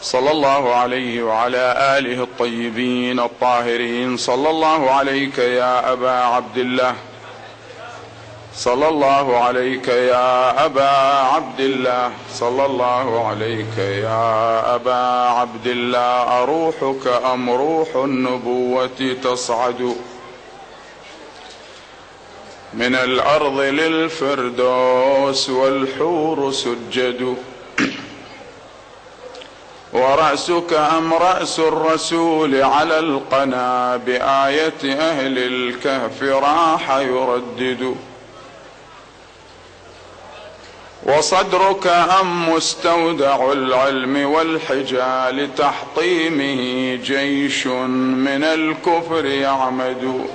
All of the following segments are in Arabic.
صلى الله عليه وعلى آله الطيبين الطاهرين. صلى الله عليك يا أبا عبد الله، صلى الله عليك يا أبا عبد الله، صلى الله عليك يا أبا عبد الله. أروحك أم روح النبوة تصعد من الأرض للفردوس والحور سجد، ورأسك أم رأس الرسول على القنا بآية أهل الكهف راح يردد، وصدرك أم مستودع العلم والحجال تحطيمه جيش من الكفر يعمد،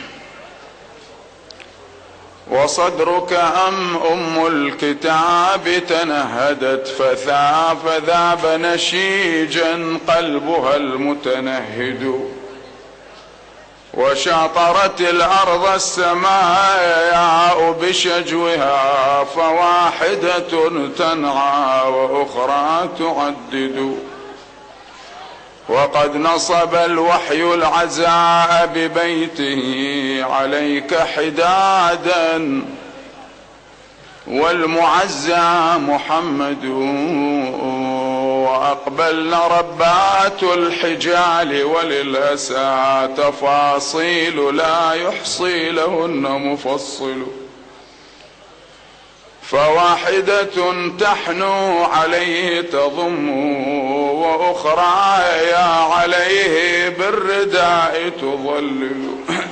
وصدرك أم الكتاب تنهدت فذاب نشيجا قلبها المتنهد، وشاطرت الأرض السماء بشجوها فواحدة تنعى وأخرى تعدد، وقد نصب الوحي العزاء ببيته عليك حدادا، والمعزى محمد، وأقبلن ربات الحجال وللأسى تفاصيل لا يحصي لهن مفصل، فواحدة تحنو عليه تضم، وأخرى يا عليه بالرداء تظلل،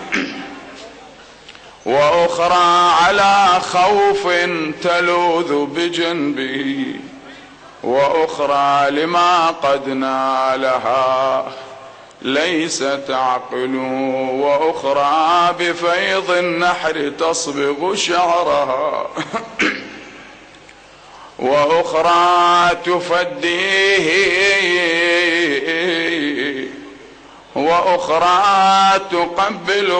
وأخرى على خوف تلوذ بجنبه، وأخرى لما قد نالها ليس تعقل، وأخرى بفيض النحر تصبغ شعرها، وأخرى تفديه، وأخرى تقبل،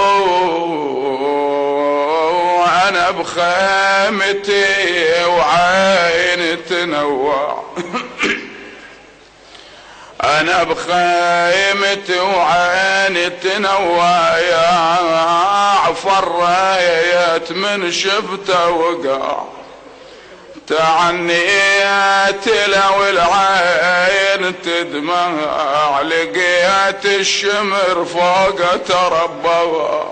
وأنا بخيمتي وعين تنوع، أنا بخيمتي وعين تنوع، يا فريت من شفته وقع، تعنيت لو العين تدمع، لقيت الشمر فوق تربع،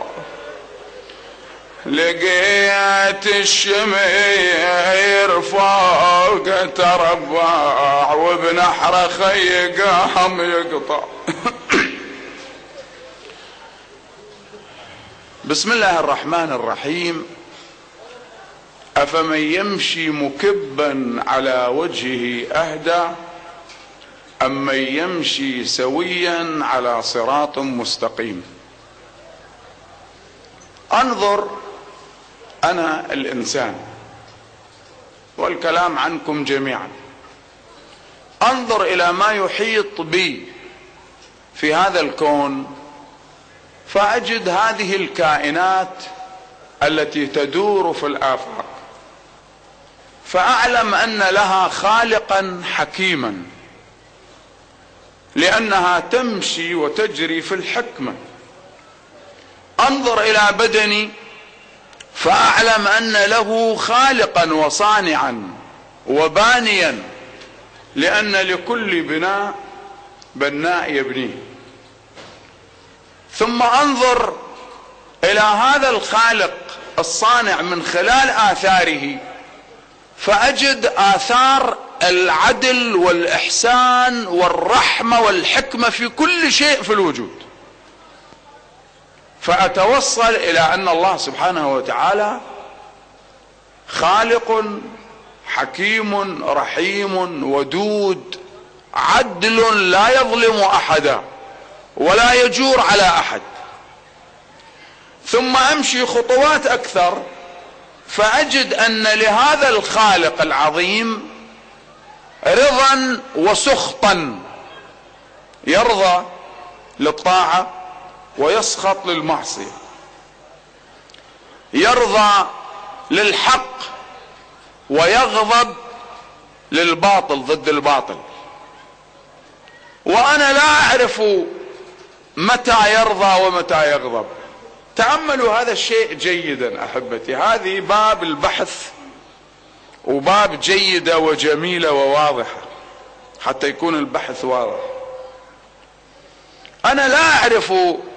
لقيت الشمير فوق تربع، وبنحر خيقهم يقطع. بسم الله الرحمن الرحيم. أفمن يمشي مكبا على وجهه أهدى أم من يمشي سويا على صراط مستقيم. انظر، أنا الإنسان والكلام عنكم جميعا، انظر إلى ما يحيط بي في هذا الكون، فأجد هذه الكائنات التي تدور في الآفاق، فأعلم أن لها خالقا حكيما، لأنها تمشي وتجري في الحكمة. انظر إلى بدني فأعلم أن له خالقا وصانعا وبانيا، لأن لكل بناء بناء يبنيه. ثم انظر إلى هذا الخالق الصانع من خلال آثاره، فأجد آثار العدل والإحسان والرحمة والحكمة في كل شيء في الوجود، فأتوصل إلى أن الله سبحانه وتعالى خالق حكيم رحيم ودود عدل، لا يظلم أحدا ولا يجور على أحد. ثم أمشي خطوات أكثر فأجد أن لهذا الخالق العظيم رضا وسخطا، يرضى للطاعة ويسخط للمعصية، يرضى للحق ويغضب للباطل ضد الباطل. وأنا لا أعرف متى يرضى ومتى يغضب. تأملوا هذا الشيء جيدا أحبتي، هذه باب البحث وباب جيدة وجميلة وواضحة حتى يكون البحث واضح. أنا لا أعرف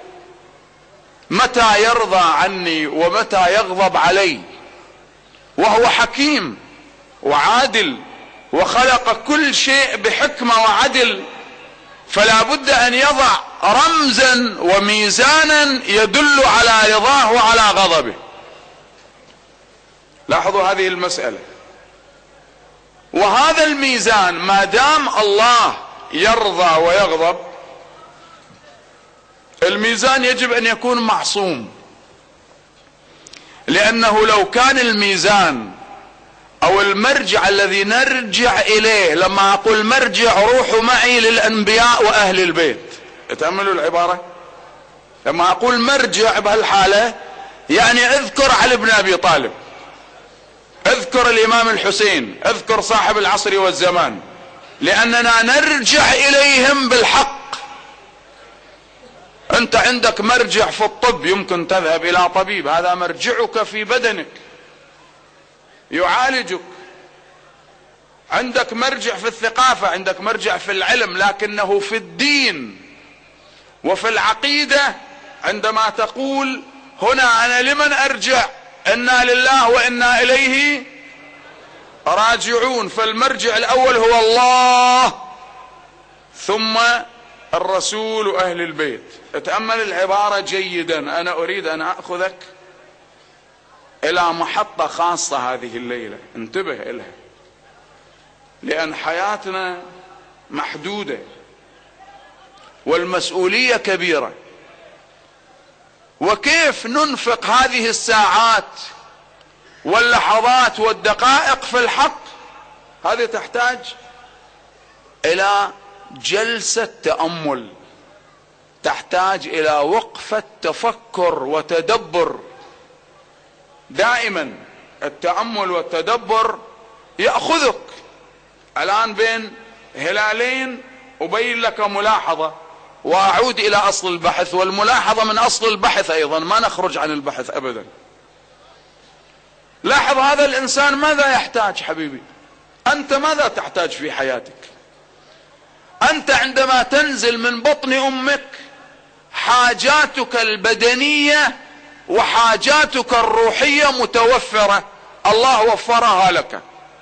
متى يرضى عني ومتى يغضب علي، وهو حكيم وعادل وخلق كل شيء بحكمة وعدل، فلا بد أن يضع رمزا وميزانا يدل على رضاه وعلى غضبه. لاحظوا هذه المسألة، وهذا الميزان ما دام الله يرضى ويغضب، الميزان يجب أن يكون معصوم، لأنه لو كان الميزان أو المرجع الذي نرجع إليه، لما أقول مرجع روحوا معي للأنبياء وأهل البيت، تأملوا العبارة، لما أقول مرجع بهالحالة يعني اذكر علي بن أبي طالب، اذكر الإمام الحسين، اذكر صاحب العصر والزمان، لأننا نرجع إليهم بالحق. أنت عندك مرجع في الطب، يمكن تذهب إلى طبيب، هذا مرجعك في بدنك يعالجك. عندك مرجع في الثقافة، عندك مرجع في العلم، لكنه في الدين وفي العقيدة عندما تقول هنا أنا لمن أرجع؟ إنا لله وإنا إليه راجعون. فالمرجع الأول هو الله، ثم الرسول وأهل البيت. اتأمل العبارة جيدا. أنا أريد أن أخذك إلى محطة خاصة هذه الليلة، انتبه إلها، لأن حياتنا محدودة والمسؤولية كبيرة. وكيف ننفق هذه الساعات واللحظات والدقائق في الحق؟ هذه تحتاج إلى جلسة تأمل، تحتاج إلى وقفة تفكر وتدبر. دائما التأمل والتدبر يأخذك. الآن بين هلالين أبين لك ملاحظة وأعود إلى أصل البحث، والملاحظة من أصل البحث أيضا، ما نخرج عن البحث أبدا. لاحظ هذا الإنسان ماذا يحتاج حبيبي؟ أنت ماذا تحتاج في حياتك؟ أنت عندما تنزل من بطن أمك حاجاتك البدنية وحاجاتك الروحية متوفرة، الله وفرها لك.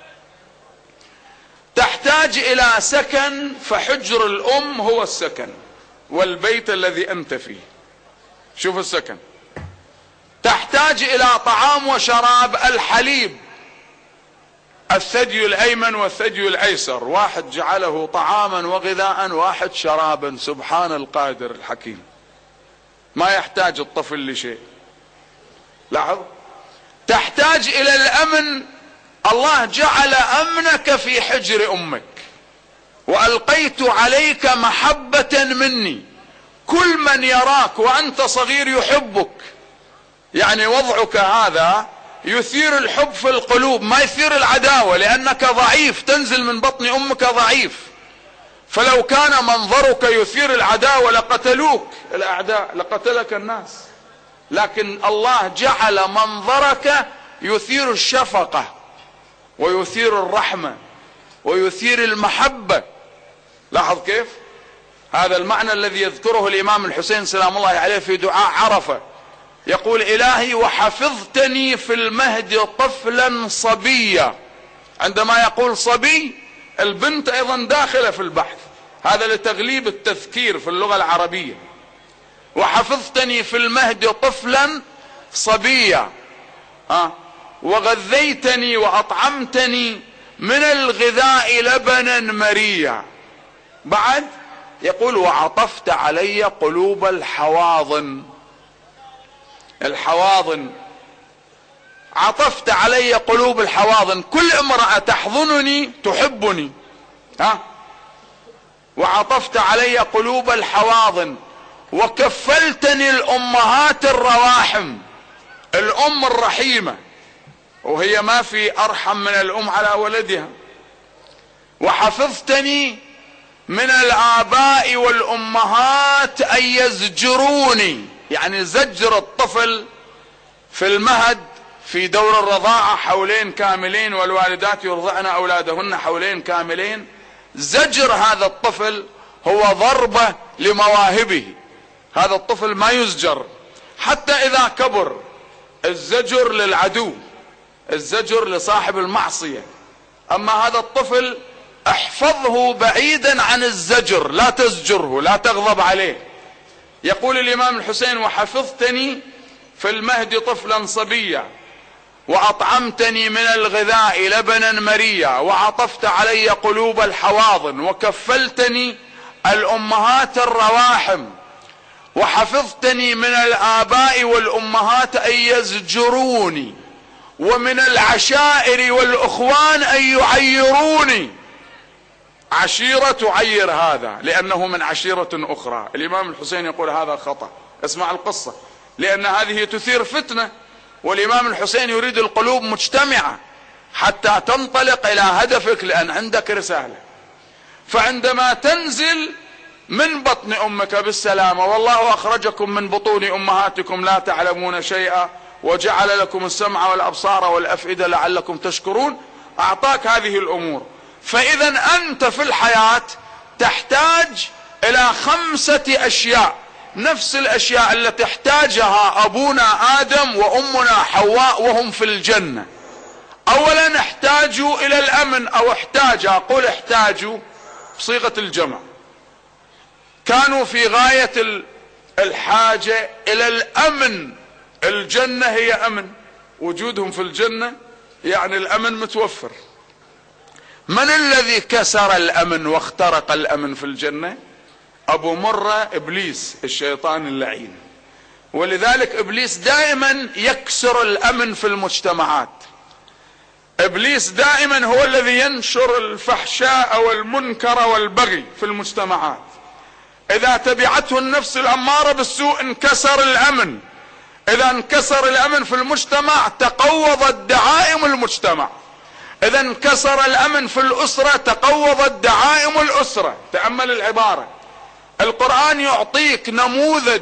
تحتاج إلى سكن، فحجر الأم هو السكن والبيت الذي أنت فيه. شوف السكن. تحتاج إلى طعام وشراب، الحليب، الثدي الأيمن والثدي الأيسر، واحد جعله طعاما وغذاء، واحد شرابا. سبحان القادر الحكيم، ما يحتاج الطفل لشيء. لاحظ. تحتاج إلى الأمن، الله جعل أمنك في حجر أمك. وألقيت عليك محبة مني، كل من يراك وأنت صغير يحبك. يعني وضعك هذا يثير الحب في القلوب، ما يثير العداوة، لأنك ضعيف، تنزل من بطن أمك ضعيف. فلو كان منظرك يثير العداوة لقتلوك الأعداء، لقتلك الناس. لكن الله جعل منظرك يثير الشفقة ويثير الرحمة ويثير المحبة. لاحظ كيف هذا المعنى الذي يذكره الإمام الحسين سلام الله عليه في دعاء عرفة. يقول: إلهي وحفظتني في المهد طفلا صبيا. عندما يقول صبي، البنت أيضا داخلة في البحث، هذا لتغليب التذكير في اللغة العربية. وحفظتني في المهد طفلا صبيا، وغذيتني وأطعمتني من الغذاء لبنا مريا. بعد يقول: وعطفت علي قلوب الحواضن. الحواضن، عطفت علي قلوب الحواضن، كل امرأة تحضنني تحبني. وعطفت علي قلوب الحواضن، وكفلتني الأمهات الرواحم، الأم الرحيمة، وهي ما في أرحم من الأم على ولدها. وحفظتني من الآباء والأمهات أن يزجروني، يعني زجر الطفل في المهد في دور الرضاعة حولين كاملين، والوالدات يرضعن أولادهن حولين كاملين. زجر هذا الطفل هو ضربة لمواهبه، هذا الطفل ما يزجر حتى إذا كبر. الزجر للعدو، الزجر لصاحب المعصية. أما هذا الطفل احفظه بعيدا عن الزجر، لا تزجره، لا تغضب عليه. يقول الإمام الحسين: وحفظتني في المهد طفلا صبيا، وأطعمتني من الغذاء لبنا مريا، وعطفت علي قلوب الحواضن، وكفلتني الأمهات الرواحم، وحفظتني من الآباء والأمهات أن يزجروني، ومن العشائر والأخوان أن يعيروني. عشيرة تعير هذا لأنه من عشيرة أخرى. الإمام الحسين يقول هذا خطأ. اسمع القصة، لأن هذه تثير فتنة، والإمام الحسين يريد القلوب مجتمعة حتى تنطلق إلى هدفك، لأن عندك رسالة. فعندما تنزل من بطن أمك بالسلامة، والله أخرجكم من بطون أمهاتكم لا تعلمون شيئا، وجعل لكم السمع والأبصار والأفئدة لعلكم تشكرون، أعطاك هذه الأمور. فإذا أنت في الحياة تحتاج إلى 5 أشياء، نفس الأشياء التي احتاجها أبونا آدم وأمنا حواء وهم في الجنة. أولا احتاجوا إلى الأمن، أو احتاجوا بصيغة الجمع، كانوا في غاية الحاجة إلى الأمن. الجنة هي أمن، وجودهم في الجنة يعني الأمن متوفر. من الذي كسر الأمن واخترق الأمن في الجنة؟ أبو مرة إبليس الشيطان اللعين. ولذلك إبليس دائما يكسر الأمن في المجتمعات. إبليس دائما هو الذي ينشر الفحشاء والمنكر والبغي في المجتمعات. إذا تبعته النفس الأمارة بالسوء انكسر الأمن. إذا انكسر الأمن في المجتمع تقوضت دعائم المجتمع. إذا انكسر الأمن في الأسرة تقوضت دعائم الأسرة. تأمل العبارة، القرآن يعطيك نموذج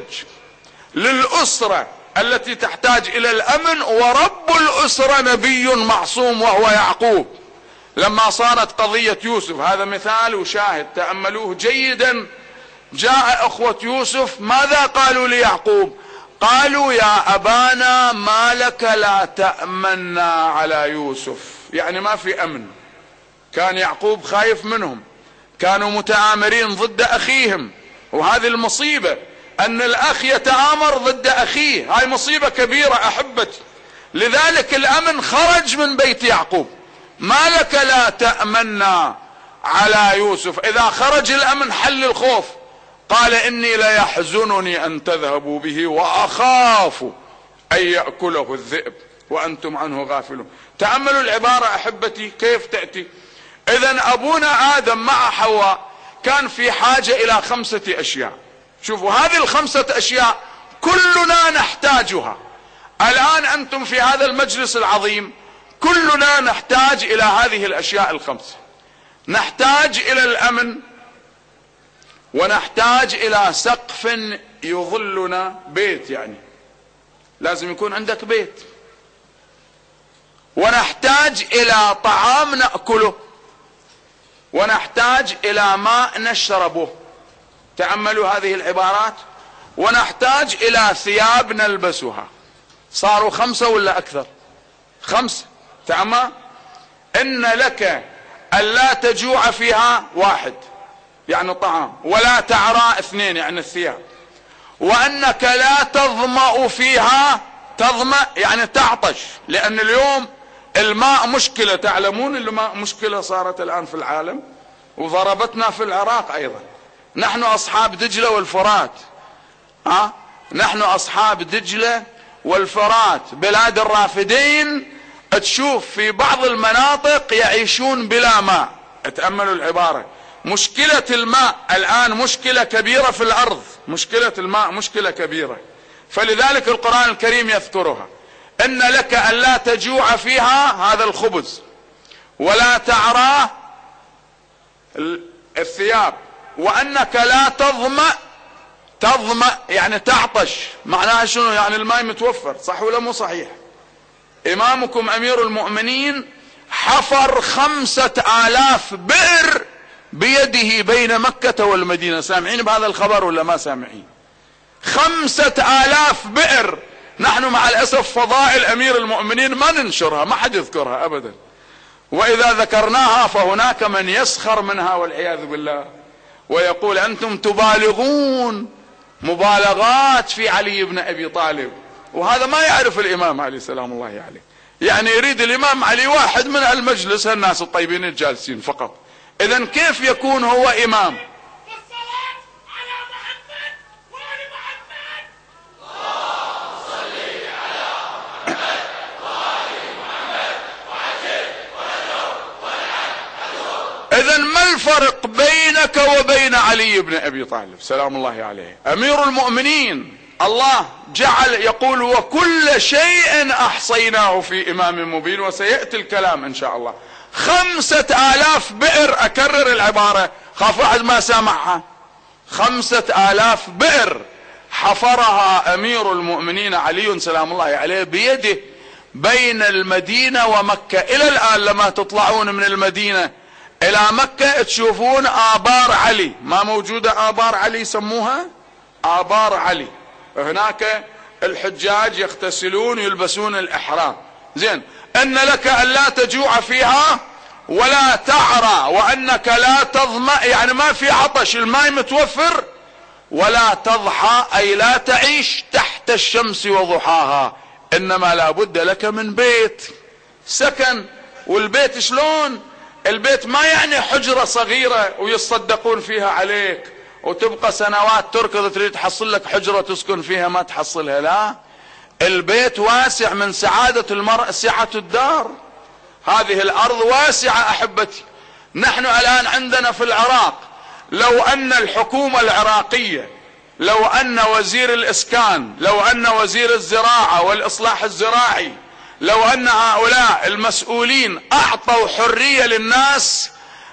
للأسرة التي تحتاج إلى الأمن، ورب الأسرة نبي معصوم وهو يعقوب. لما صارت قضية يوسف، هذا مثال وشاهد تأملوه جيدا، جاء أخوة يوسف ماذا قالوا ليعقوب؟ قالوا يا أبانا ما لك لا تأمنا على يوسف، يعني ما في أمن. كان يعقوب خايف منهم، كانوا متآمرين ضد أخيهم، وهذه المصيبة أن الأخ يتآمر ضد أخيه، هاي مصيبة كبيرة أحبتي. لذلك الأمن خرج من بيت يعقوب، ما لك لا تأمنا على يوسف. إذا خرج الأمن حل الخوف، قال إني ليحزنني أن تذهبوا به وأخاف أن يأكله الذئب وأنتم عنه غافلون. تأملوا العبارة أحبتي كيف تأتي. إذا أبونا آدم مع حواء كان في حاجة إلى 5 أشياء. شوفوا هذه ال5 أشياء كلنا نحتاجها. الآن أنتم في هذا المجلس العظيم كلنا نحتاج إلى هذه الأشياء ال5. نحتاج إلى الأمن، ونحتاج إلى سقف يظلنا، بيت يعني لازم يكون عندك بيت، ونحتاج إلى طعام نأكله، ونحتاج إلى ماء نشربه. تأملوا هذه العبارات. ونحتاج إلى ثياب نلبسها. صاروا 5 ولا أكثر؟ 5. تأمل، إن لك ألا تجوع فيها 1 يعني طعام، ولا تعرى 2 يعني الثياب، وأنك لا تظمأ فيها، تظمأ يعني تعطش، لأن اليوم الماء مشكلة. تعلمون الماء مشكلة صارت الآن في العالم، وضربتنا في العراق أيضا. نحن أصحاب دجلة والفرات، نحن أصحاب دجلة والفرات، بلاد الرافدين. تشوف في بعض المناطق يعيشون بلا ماء. تأملوا العبارة. مشكلة الماء الآن مشكلة كبيرة في الأرض، مشكلة الماء مشكلة كبيرة. فلذلك القرآن الكريم يذكرها. إن لك ألا تجوع فيها، هذا الخبز، ولا تعرى الثياب، وأنك لا تظمأ يعني تعطش. معناها شنو؟ يعني الماء متوفر، صح ولا مو صحيح؟ إمامكم أمير المؤمنين حفر 5000 بئر بيده بين مكة والمدينة. سامعين بهذا الخبر ولا ما سامعين؟ 5000 بئر. نحن مع الأسف فضائل أمير المؤمنين ما ننشرها، ما حد يذكرها أبدا، وإذا ذكرناها فهناك من يسخر منها والعياذ بالله، ويقول أنتم تبالغون مبالغات في علي بن أبي طالب. وهذا ما يعرف الإمام علي سلام الله عليه، يعني يريد الإمام علي واحد من المجلس، الناس الطيبين الجالسين فقط. إذن كيف يكون هو إمام؟ إذن ما الفرق بينك وبين علي بن أبي طالب سلام الله عليه؟ أمير المؤمنين الله جعل يقول وكل شيء أحصيناه في إمام مبين، وسيأتي الكلام إن شاء الله. 5000 بئر، أكرر العبارة خاف واحد ما سامعها، 5000 بئر حفرها أمير المؤمنين علي سلام الله عليه بيده بين المدينة ومكة. إلى الآن لما تطلعون من المدينة إلى مكة تشوفون آبار علي، ما موجودة آبار علي يسموها آبار علي. هناك الحجاج يغتسلون يلبسون الإحرام. زين، أن لك أن لا تجوع فيها ولا تعرى، وأنك لا تظمأ يعني ما في عطش، الماء متوفر، ولا تضحى أي لا تعيش تحت الشمس وضحاها، إنما لا بد لك من بيت سكن. والبيت شلون؟ البيت ما يعني حجرة صغيرة ويصدقون فيها عليك وتبقى سنوات تركض تريد تحصل لك حجرة تسكن فيها ما تحصلها، لا، البيت واسع. من سعادة المرء سعة الدار. هذه الأرض واسعة أحبتي. نحن الآن عندنا في العراق لو أن الحكومة العراقية، لو أن وزير الإسكان، لو أن وزير الزراعة والإصلاح الزراعي، لو أن هؤلاء المسؤولين أعطوا حرية للناس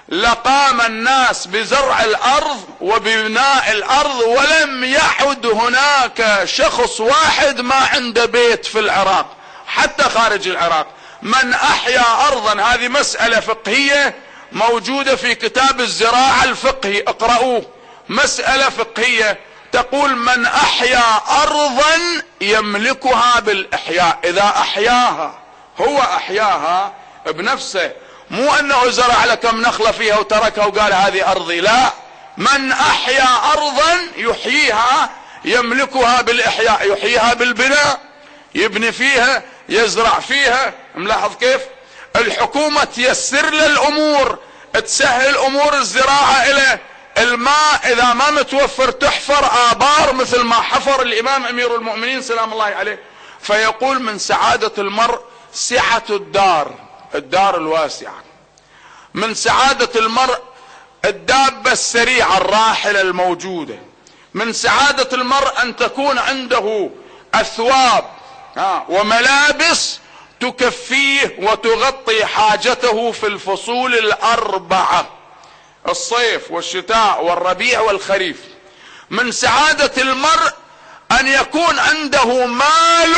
لقام الناس بزرع الأرض وببناء الأرض، ولم يعد هناك شخص واحد ما عنده بيت في العراق حتى خارج العراق. من أحيا أرضا، هذه مسألة فقهية موجودة في كتاب الزراعة الفقهي، اقرأوه، مسألة فقهية تقول من أحيا أرضا يملكها بالإحياء. إذا أحياها هو أحياها بنفسه، مو أنه زرع لكم نخلة فيها وتركها وقال هذه أرضي، لا، من أحيا أرضا يحييها يملكها بالإحياء، يحييها بالبناء، يبني فيها، يزرع فيها. ملاحظ كيف الحكومة تيسر للأمور، تسهل أمور الزراعة إليه. الماء إذا ما متوفر تحفر آبار مثل ما حفر الإمام أمير المؤمنين سلام الله عليه. فيقول من سعادة المرء سعة الدار، الدار الواسعة. من سعادة المرء الدابة السريعة الراحلة الموجودة. من سعادة المرء أن تكون عنده أثواب وملابس تكفيه وتغطي حاجته في الفصول الأربعة، الصيف والشتاء والربيع والخريف. من سعادة المرء أن يكون عنده مال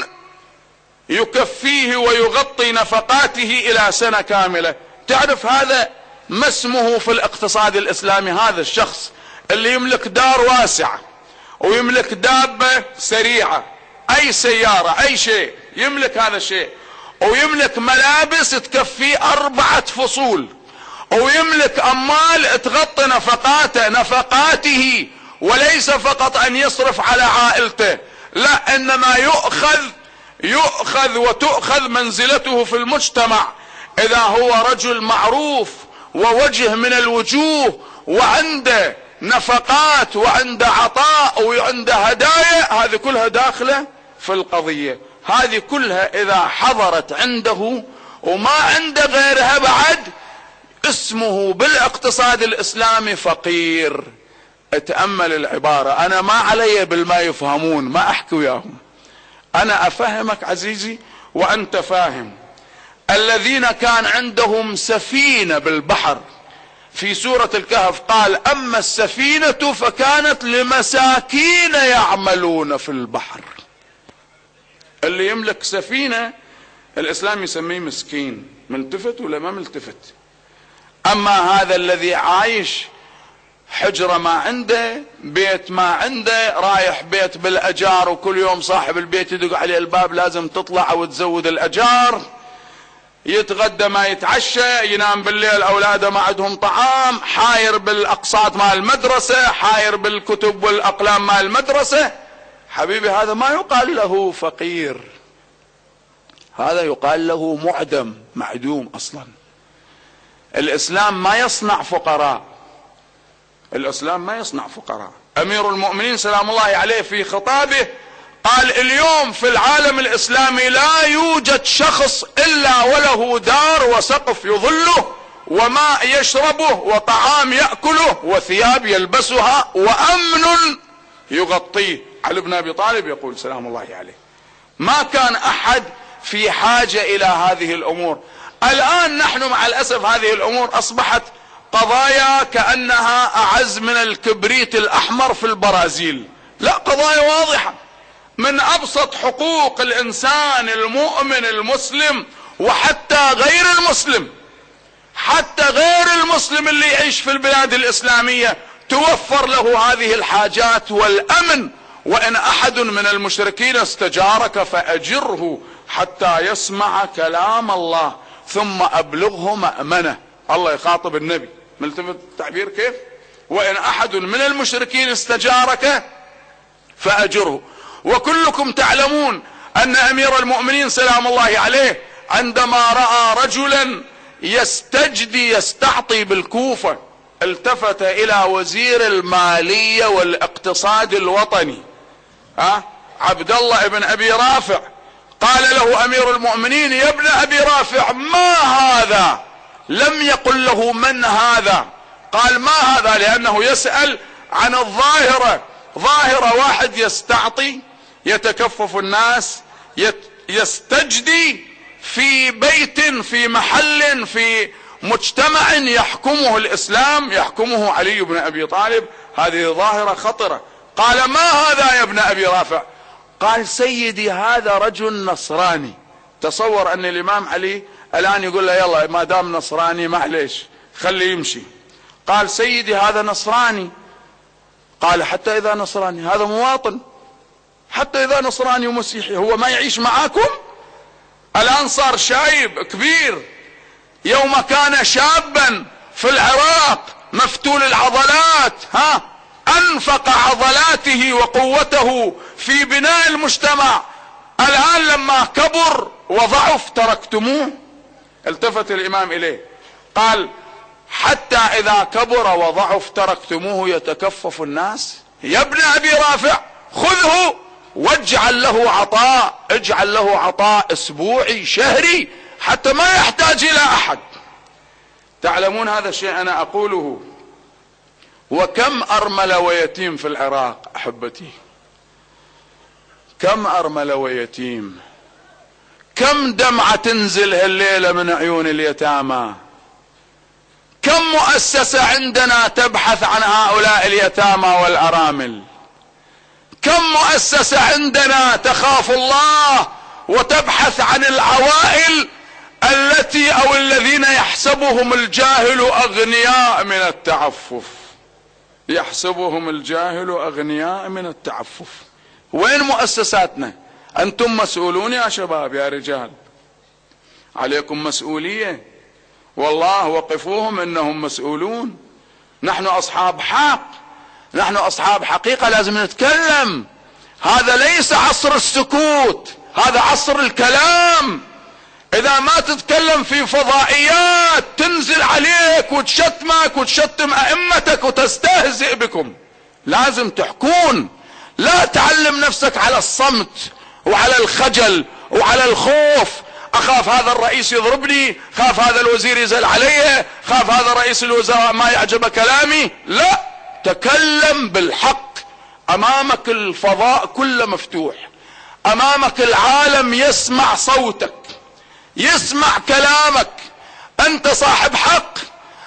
يكفيه ويغطي نفقاته إلى سنة كاملة. تعرف هذا ما اسمه في الاقتصاد الإسلامي؟ هذا الشخص اللي يملك دار واسعة ويملك دابة سريعة، أي سيارة، أي شيء يملك هذا الشيء، ويملك ملابس تكفيه 4 فصول، ويملك أموال تغطي نفقاته، وليس فقط أن يصرف على عائلته، لا، إنما يؤخذ وتؤخذ منزلته في المجتمع. إذا هو رجل معروف ووجه من الوجوه وعنده نفقات وعنده عطاء وعنده هدايا، هذه كلها داخلة في القضية. هذه كلها إذا حضرت عنده وما عنده غيرها بعد اسمه بالاقتصاد الإسلامي فقير. اتأمل العبارة. أنا ما علي بالما يفهمون، ما أحكي وياهم، أنا أفهمك عزيزي وأنت فاهم. الذين كان عندهم سفينة بالبحر في سورة الكهف قال اما السفينة فكانت لمساكين يعملون في البحر. اللي يملك سفينة الاسلام يسميه مسكين، ملتفت ولا ما ملتفت. اما هذا الذي عايش حجرة ما عنده، بيت ما عنده، رايح بيت بالاجار وكل يوم صاحب البيت يدق عليه الباب لازم تطلع او تزود الاجار، يتغدى ما يتعشى، ينام بالليل اولاده ما عندهم طعام، حاير بالاقساط مال المدرسة، حاير بالكتب والاقلام مال المدرسة، حبيبي هذا ما يقال له فقير، هذا يقال له معدم معدوم اصلا. الاسلام ما يصنع فقراء، الاسلام ما يصنع فقراء. امير المؤمنين سلام الله عليه في خطابه قال اليوم في العالم الاسلامي لا يوجد شخص الا وله دار وسقف يظله وماء يشربه وطعام يأكله وثياب يلبسها وامن يغطيه. علي بن ابي طالب يقول سلام الله عليه ما كان احد في حاجة الى هذه الامور. الان نحن مع الاسف هذه الامور اصبحت قضايا كأنها اعز من الكبريت الاحمر في البرازيل. لا، قضايا واضحة من ابسط حقوق الانسان المؤمن المسلم، وحتى غير المسلم، حتى غير المسلم اللي يعيش في البلاد الاسلامية توفر له هذه الحاجات والامن. وان احد من المشركين استجارك فاجره حتى يسمع كلام الله ثم ابلغه مأمنه. الله يخاطب النبي، ملتفت التعبير كيف؟ وان احد من المشركين استجارك فاجره. وكلكم تعلمون ان امير المؤمنين سلام الله عليه عندما رأى رجلا يستعطي بالكوفة التفت الى وزير المالية والاقتصاد الوطني عبد الله ابن ابي رافع، قال له امير المؤمنين يا ابن ابي رافع ما هذا؟ لم يقل له من هذا، قال ما هذا لانه يسأل عن الظاهرة. ظاهرة واحد يستعطي يتكفف الناس يستجدي في بيت في محل في مجتمع يحكمه الاسلام يحكمه علي بن ابي طالب، هذه ظاهرة خطرة. قال ما هذا يا ابن ابي رافع؟ قال سيدي هذا رجل نصراني. تصور ان الامام علي الان يقول له يلا ما دام نصراني معليش خليه يمشي. قال سيدي هذا نصراني. قال حتى اذا نصراني هذا مواطن، حتى اذا نصراني ومسيحي هو ما يعيش معاكم؟ الان صار شايب كبير، يوم كان شابا في العراق مفتول العضلات انفق عضلاته وقوته في بناء المجتمع، الان لما كبر وضعف تركتموه. التفت الامام اليه قال حتى اذا كبر وضعف تركتموه يتكفف الناس؟ يا ابن ابي رافع خذه واجعل له عطاء، اجعل له عطاء اسبوعي شهري حتى ما يحتاج الى احد. تعلمون هذا الشيء انا اقوله، وكم ارمل ويتيم في العراق احبتي، كم ارمل ويتيم، كم دمعة تنزل هالليلة من عيون اليتامى، كم مؤسسة عندنا تبحث عن هؤلاء اليتامى والارامل، كم مؤسسة عندنا تخاف الله وتبحث عن العوائل التي او الذين يحسبهم الجاهل اغنياء من التعفف، يحسبهم الجاهل اغنياء من التعفف. وين مؤسساتنا؟ انتم مسؤولون يا شباب يا رجال، عليكم مسؤولية والله، وقفوهم انهم مسؤولون. نحن اصحاب حق، نحن اصحاب حقيقة، لازم نتكلم. هذا ليس عصر السكوت، هذا عصر الكلام. اذا ما تتكلم في فضائيات تنزل عليك وتشتمك وتشتم ائمتك وتستهزئ بكم. لازم تحكون، لا تعلم نفسك على الصمت وعلى الخجل وعلى الخوف. اخاف هذا الرئيس يضربني، خاف هذا الوزير يزعل علي، خاف هذا رئيس الوزراء ما يعجب كلامي. لا، تكلم بالحق. امامك الفضاء كله مفتوح، امامك العالم يسمع صوتك، يسمع كلامك. انت صاحب حق، انت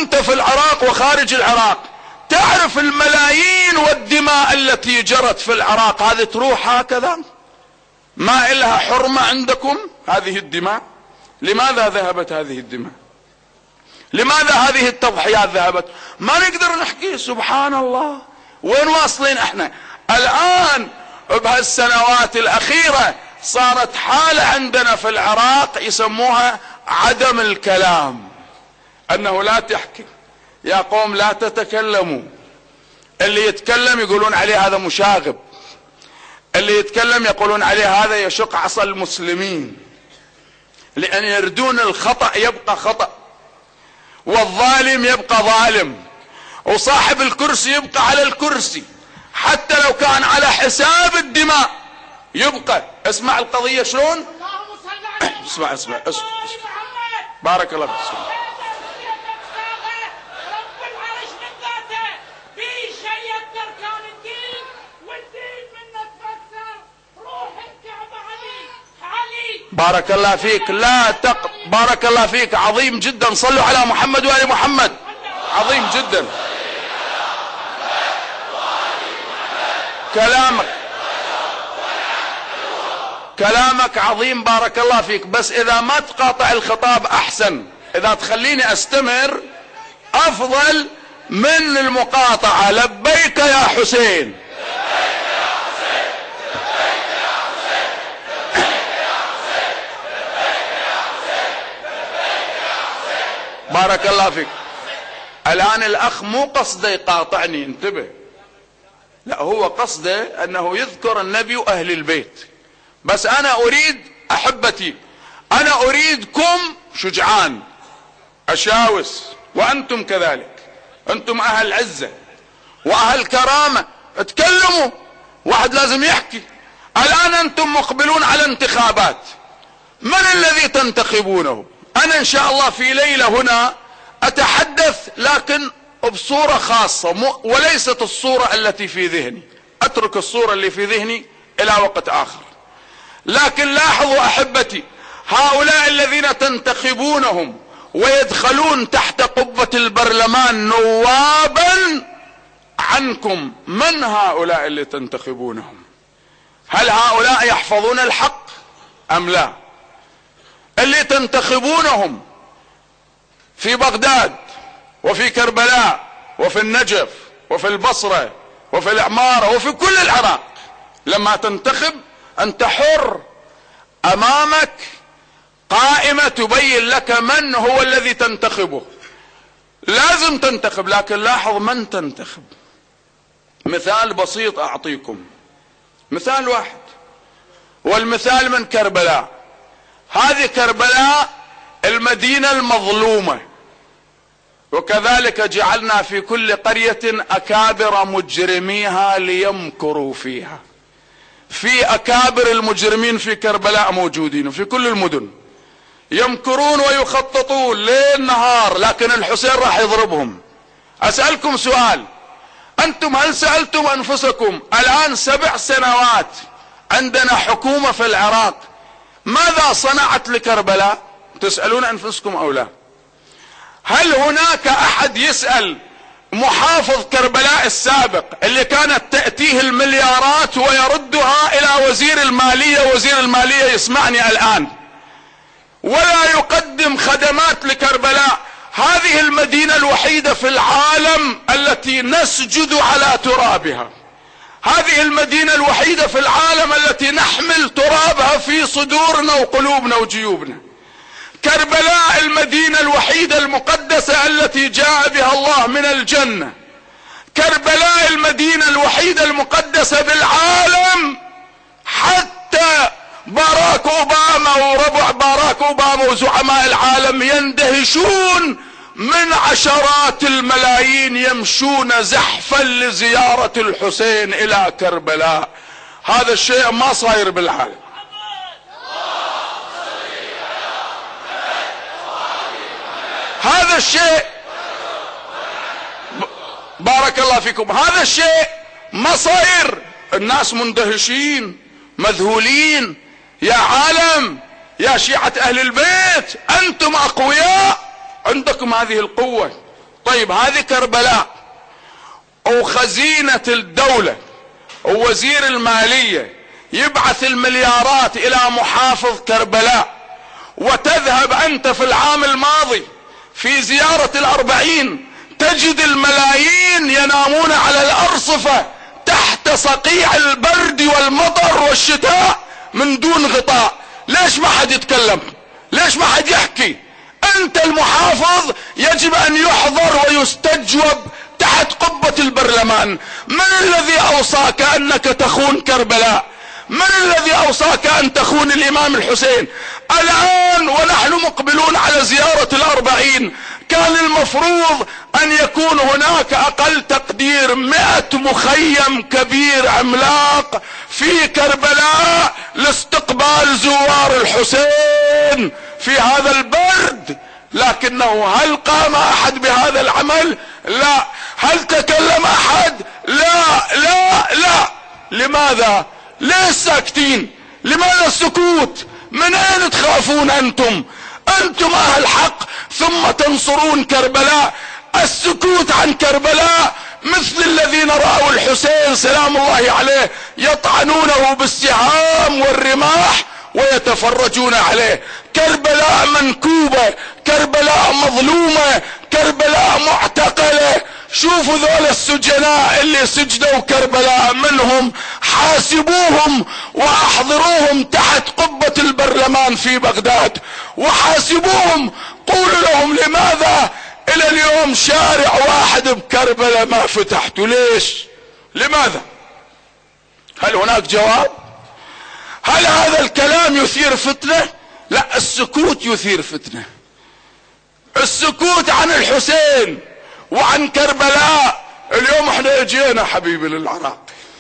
وانت في العراق وخارج العراق تعرف الملايين والدماء التي جرت في العراق، هذه تروح هكذا ما إلها حرمة عندكم هذه الدماء؟ لماذا ذهبت هذه الدماء؟ لماذا هذه التضحيات ذهبت؟ ما نقدر نحكي. سبحان الله، وين واصلين احنا الآن؟ بهالسنوات الأخيرة صارت حالة عندنا في العراق يسموها عدم الكلام، أنه لا تحكي، يا قوم لا تتكلموا. اللي يتكلم يقولون عليه هذا مشاغب، اللي يتكلم يقولون عليه هذا يشق عصا المسلمين، لأن يردون الخطأ يبقى خطأ، والظالم يبقى ظالم، وصاحب الكرسي يبقى على الكرسي حتى لو كان على حساب الدماء يبقى. اسمع القضية شلون. اسمع بارك الله فيك. بارك الله فيك. بارك الله فيك، عظيم جدا. صلوا على محمد وآل محمد. عظيم جدا كلامك عظيم، بارك الله فيك. بس اذا ما تقاطع الخطاب احسن، اذا تخليني استمر افضل من المقاطعة. لبيك يا حسين. بارك الله فيك. الآن الأخ مو قصده يقاطعني، انتبه، لا، هو قصده أنه يذكر النبي وأهل البيت. بس أنا أريد أحبتي، أنا أريدكم شجعان أشاوس، وأنتم كذلك، أنتم أهل عزة وأهل كرامة، اتكلموا، واحد لازم يحكي. الآن أنتم مقبلون على انتخابات، من الذي تنتخبونه؟ أنا إن شاء الله في ليلة هنا أتحدث لكن بصورة خاصة، وليست الصورة التي في ذهني، أترك الصورة اللي في ذهني إلى وقت آخر. لكن لاحظوا أحبتي، هؤلاء الذين تنتخبونهم ويدخلون تحت قبة البرلمان نوابا عنكم، من هؤلاء اللي تنتخبونهم؟ هل هؤلاء يحفظون الحق أم لا؟ اللي تنتخبونهم في بغداد وفي كربلاء وفي النجف وفي البصرة وفي العمارة وفي كل العراق، لما تنتخب أنت حر، أمامك قائمة تبين لك من هو الذي تنتخبه، لازم تنتخب. لكن لاحظ من تنتخب. مثال بسيط أعطيكم، مثال واحد، والمثال من كربلاء. هذه كربلاء المدينة المظلومة، وكذلك جعلنا في كل قرية أكابر مجرميها ليمكروا فيها. في أكابر المجرمين في كربلاء موجودين في كل المدن، يمكرون ويخططون ليل نهار، لكن الحسين راح يضربهم. أسألكم سؤال، أنتم هل سألتم أنفسكم الآن 7 سنوات عندنا حكومة في العراق، ماذا صنعت لكربلاء؟ تسألون أنفسكم أو لا؟ هل هناك أحد يسأل محافظ كربلاء السابق اللي كانت تأتيه المليارات ويردها إلى وزير المالية، وزير المالية يسمعني الآن، ولا يقدم خدمات لكربلاء؟ هذه المدينة الوحيدة في العالم التي نسجد على ترابها، هذه المدينة الوحيدة في العالم التي نحمل ترابها في صدورنا وقلوبنا وجيوبنا. كربلاء المدينة الوحيدة المقدسة التي جاء بها الله من الجنة، كربلاء المدينة الوحيدة المقدسة بالعالم. حتى باراك أوباما وربع باراك أوباما وزعماء العالم يندهشون من عشرات الملايين يمشون زحفا لزيارة الحسين إلى كربلاء. هذا الشيء ما صاير بالعالم. هذا الشيء، بارك الله فيكم، هذا الشيء ما صاير. الناس مندهشين مذهولين. يا عالم، يا شيعة أهل البيت، أنتم أقوياء، عندكم هذه القوة، طيب هذه كربلاء، وخزينة الدولة ووزير المالية يبعث المليارات الى محافظ كربلاء، وتذهب انت في العام الماضي في زيارة ال40 تجد الملايين ينامون على الارصفة تحت صقيع البرد والمطر والشتاء من دون غطاء. ليش ما حد يتكلم؟ ليش ما حد يحكي؟ انت المحافظ يجب ان يحضر ويستجوب تحت قبة البرلمان. من الذي اوصاك انك تخون كربلاء؟ من الذي اوصاك ان تخون الامام الحسين؟ الان ونحن مقبلون على زيارة ال40 كان المفروض ان يكون هناك اقل تقدير 100 مخيم كبير عملاق في كربلاء لاستقبال زوار الحسين في هذا البرد، لكنه هل قام احد بهذا العمل؟ لا. هل تكلم احد؟ لا لا لا. لماذا؟ ليش ساكتين؟ لماذا السكوت؟ من اين تخافون انتم؟ انتم اهل حق ثم تنصرون كربلاء. السكوت عن كربلاء مثل الذين رأوا الحسين سلام الله عليه يطعنونه بالسهام والرماح ويتفرجون عليه. كربلاء منكوبة، كربلاء مظلومة، كربلاء معتقلة. شوفوا ذول السجناء اللي سجدوا كربلاء منهم، حاسبوهم واحضروهم تحت قبة البرلمان في بغداد وحاسبوهم. قولوا لهم لماذا الى اليوم شارع واحد بكربلاء ما فتحتوا؟ ليش؟ لماذا؟ هل هناك جواب؟ هل هذا الكلام يثير فتنة؟ لا، السكوت يثير فتنة. السكوت عن الحسين وعن كربلاء. اليوم احنا اجينا حبيبي للعراق،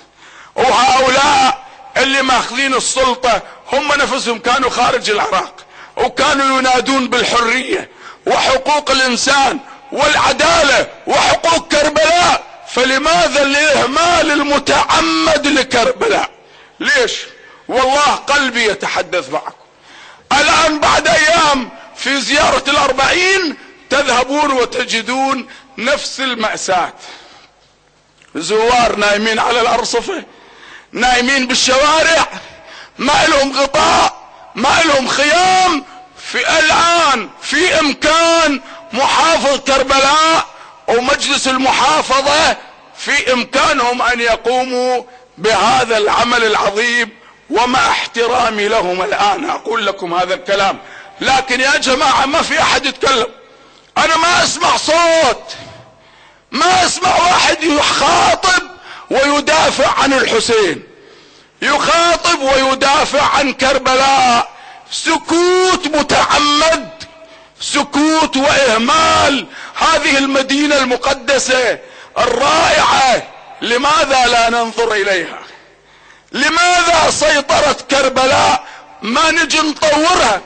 وهؤلاء اللي ماخذين السلطة هم نفسهم كانوا خارج العراق وكانوا ينادون بالحرية وحقوق الانسان والعدالة وحقوق كربلاء. فلماذا الاهمال المتعمد لكربلاء؟ ليش؟ والله قلبي يتحدث معكم. الان بعد ايام في زيارة ال40 تذهبون وتجدون نفس المأساة. زوار نايمين على الارصفة، نايمين بالشوارع، ما لهم غطاء، ما لهم خيام. في الان في امكان محافظ كربلاء ومجلس المحافظة في امكانهم ان يقوموا بهذا العمل العظيم، ومع احترامي لهم الان اقول لكم هذا الكلام. لكن يا جماعة ما في احد يتكلم. انا ما اسمع صوت، ما اسمع واحد يخاطب ويدافع عن الحسين، يخاطب ويدافع عن كربلاء. سكوت متعمد، سكوت واهمال هذه المدينة المقدسة الرائعة. لماذا لا ننظر اليها؟ لماذا سيطرة كربلاء ما نجي نطورها؟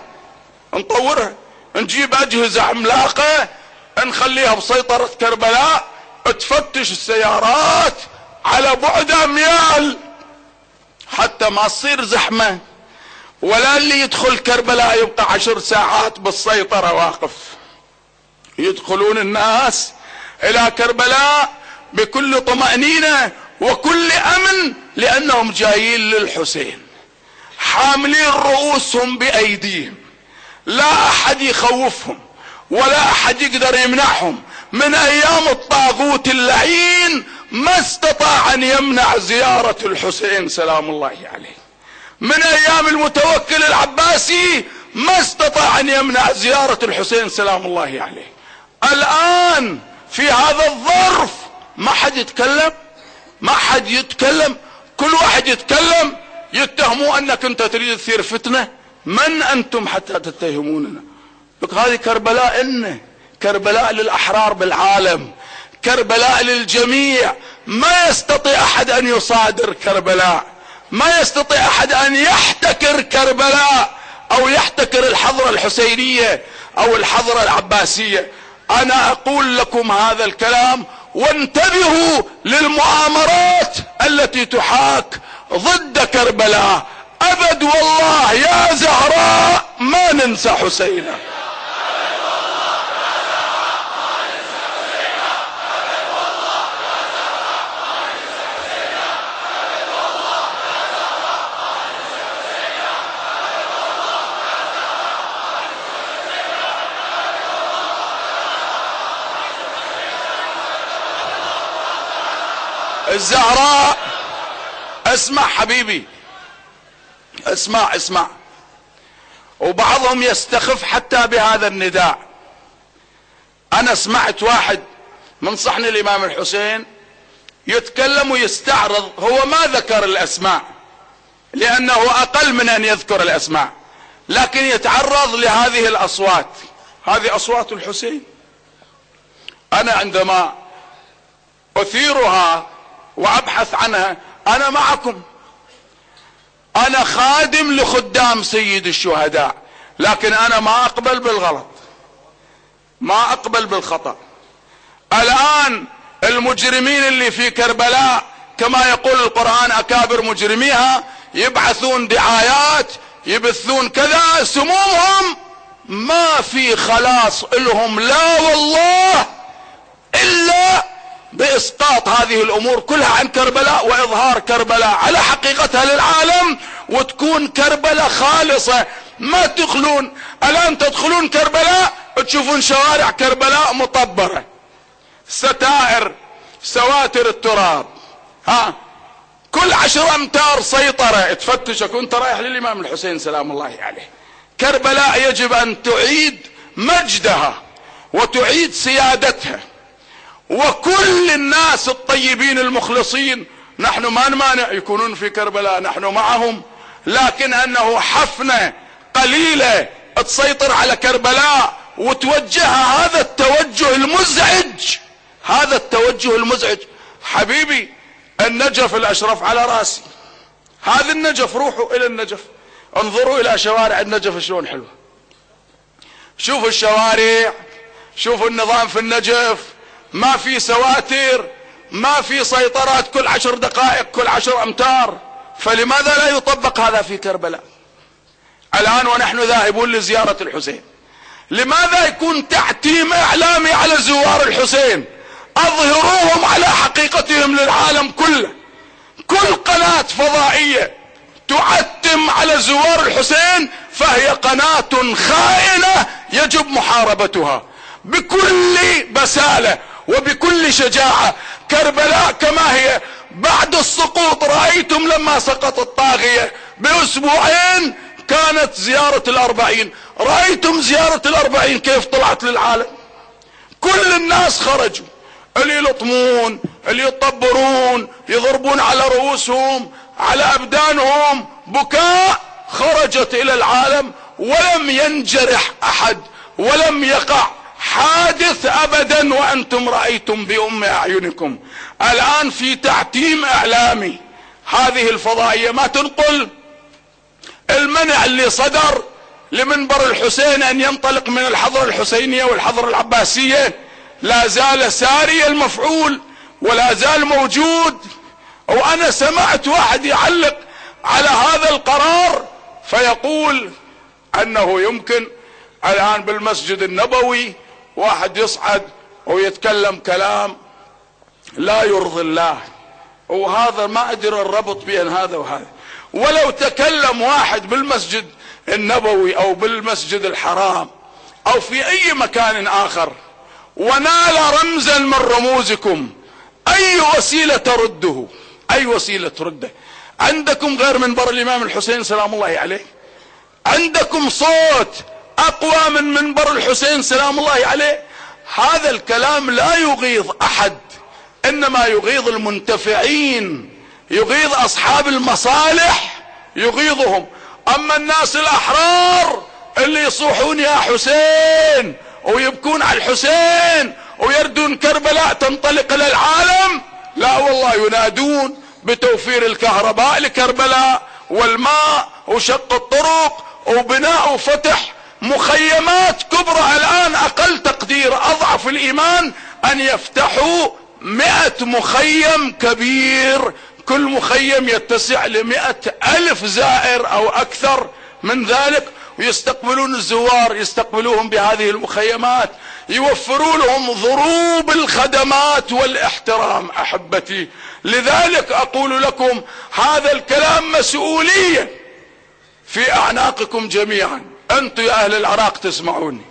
نجيب اجهزة عملاقة نخليها بسيطرة كربلاء، تفتش السيارات على بعد اميال حتى ما تصير زحمة، ولا اللي يدخل كربلاء يبقى 10 ساعات بالسيطرة واقف. يدخلون الناس الى كربلاء بكل طمأنينة وكل امن، لانهم جايين للحسين حاملين رؤوسهم بايديهم. لا احد يخوفهم ولا احد يقدر يمنعهم. من ايام الطاغوت اللعين ما استطاع ان يمنع زيارة الحسين سلام الله عليه. من ايام المتوكل العباسي ما استطاع ان يمنع زيارة الحسين سلام الله عليه. الان في هذا الظرف ما حد يتكلم، ما حد يتكلم. كل واحد يتكلم يتهموا انك انت تريد تثير فتنة. من انتم حتى تتهموننا؟ لك هذه كربلاء، كربلاء للاحرار بالعالم، كربلاء للجميع. ما يستطيع احد ان يصادر كربلاء، ما يستطيع احد ان يحتكر كربلاء او يحتكر الحضرة الحسينية او الحضرة العباسية. انا اقول لكم هذا الكلام، وانتبهوا للمؤامرات التي تحاك ضد كربلاء. ابد والله يا زهراء ما ننسى حسينا. الزهراء. اسمع حبيبي، اسمع. وبعضهم يستخف حتى بهذا النداء. انا سمعت واحد من صحن الامام الحسين يتكلم ويستعرض، هو ما ذكر الاسماء لانه اقل من ان يذكر الاسماء، لكن يتعرض لهذه الاصوات. هذه اصوات الحسين. انا عندما اثيرها وابحث عنها انا معكم، انا خادم لخدام سيد الشهداء، لكن انا ما اقبل بالغلط، ما اقبل بالخطأ. الان المجرمين اللي في كربلاء كما يقول القرآن اكابر مجرميها يبعثون دعايات، يبثون كذا، سمومهم ما في خلاص لهم لا والله الا باسقاط هذه الامور كلها عن كربلاء واظهار كربلاء على حقيقتها للعالم، وتكون كربلاء خالصة. ما تدخلون الان، تدخلون كربلاء تشوفون شوارع كربلاء مطبرة، ستائر، سواتر التراب، كل 10 امتار سيطرة تفتشك وانت رايح للامام الحسين سلام الله عليه. كربلاء يجب ان تعيد مجدها وتعيد سيادتها، وكل الناس الطيبين المخلصين نحن ما نمانع يكونون في كربلاء، نحن معهم، لكن انه حفنة قليلة تسيطر على كربلاء وتوجهها، هذا التوجه المزعج، هذا التوجه المزعج. حبيبي النجف الاشرف على راسي، هذا النجف، روحوا الى النجف، انظروا الى شوارع النجف شلون حلوة، شوفوا الشوارع، شوفوا النظام في النجف، ما في سواتر، ما في سيطرات كل 10 دقائق، كل 10 امتار. فلماذا لا يطبق هذا في كربلاء الان ونحن ذاهبون لزيارة الحسين؟ لماذا يكون تعتيم اعلامي على زوار الحسين؟ اظهروهم على حقيقتهم للعالم كله. كل قناة فضائية تعتم على زوار الحسين فهي قناة خائنة يجب محاربتها بكل بسالة وبكل شجاعة. كربلاء كما هي بعد السقوط، رأيتم لما سقط الطاغية بأسبوعين كانت زيارة ال40، رأيتم زيارة ال40 كيف طلعت للعالم، كل الناس خرجوا، اللي يلطمون، اللي يطبرون، يضربون على رؤوسهم، على أبدانهم، بكاء، خرجت إلى العالم ولم ينجرح أحد ولم يقع حادث أبدا، وأنتم رأيتم بأم أعينكم. الآن في تعتيم إعلامي، هذه الفضائية ما تنقل المنع اللي صدر لمنبر الحسين أن ينطلق من الحضرة الحسينية والحضرة العباسية، لا زال ساري المفعول ولا زال موجود. وأنا سمعت واحد يعلق على هذا القرار فيقول أنه يمكن الآن بالمسجد النبوي واحد يصعد ويتكلم كلام لا يرضي الله، وهذا ما أدري الربط بين هذا وهذا. ولو تكلم واحد بالمسجد النبوي أو بالمسجد الحرام أو في أي مكان آخر ونال رمزا من رموزكم، أي وسيلة ترده؟ أي وسيلة ترده؟ عندكم غير منبر الإمام الحسين سلام الله عليه؟ عندكم صوت أقوى من منبر الحسين سلام الله عليه؟ هذا الكلام لا يغيظ أحد، إنما يغيظ المنتفعين، يغيظ أصحاب المصالح، يغيظهم. أما الناس الأحرار اللي يصوحون يا حسين ويبكون على الحسين ويردون كربلاء تنطلق إلى العالم، لا والله، ينادون بتوفير الكهرباء لكربلاء والماء وشق الطرق وبناء وفتح مخيمات كبرى. الآن أقل تقدير أضعف الإيمان أن يفتحوا 100 مخيم كبير، كل مخيم يتسع ل100,000 زائر أو أكثر من ذلك، ويستقبلون الزوار، يستقبلوهم بهذه المخيمات، يوفروا لهم ضروب الخدمات والاحترام. أحبتي، لذلك أقول لكم هذا الكلام مسؤولية في أعناقكم جميعا. أنتم يا أهل العراق تسمعوني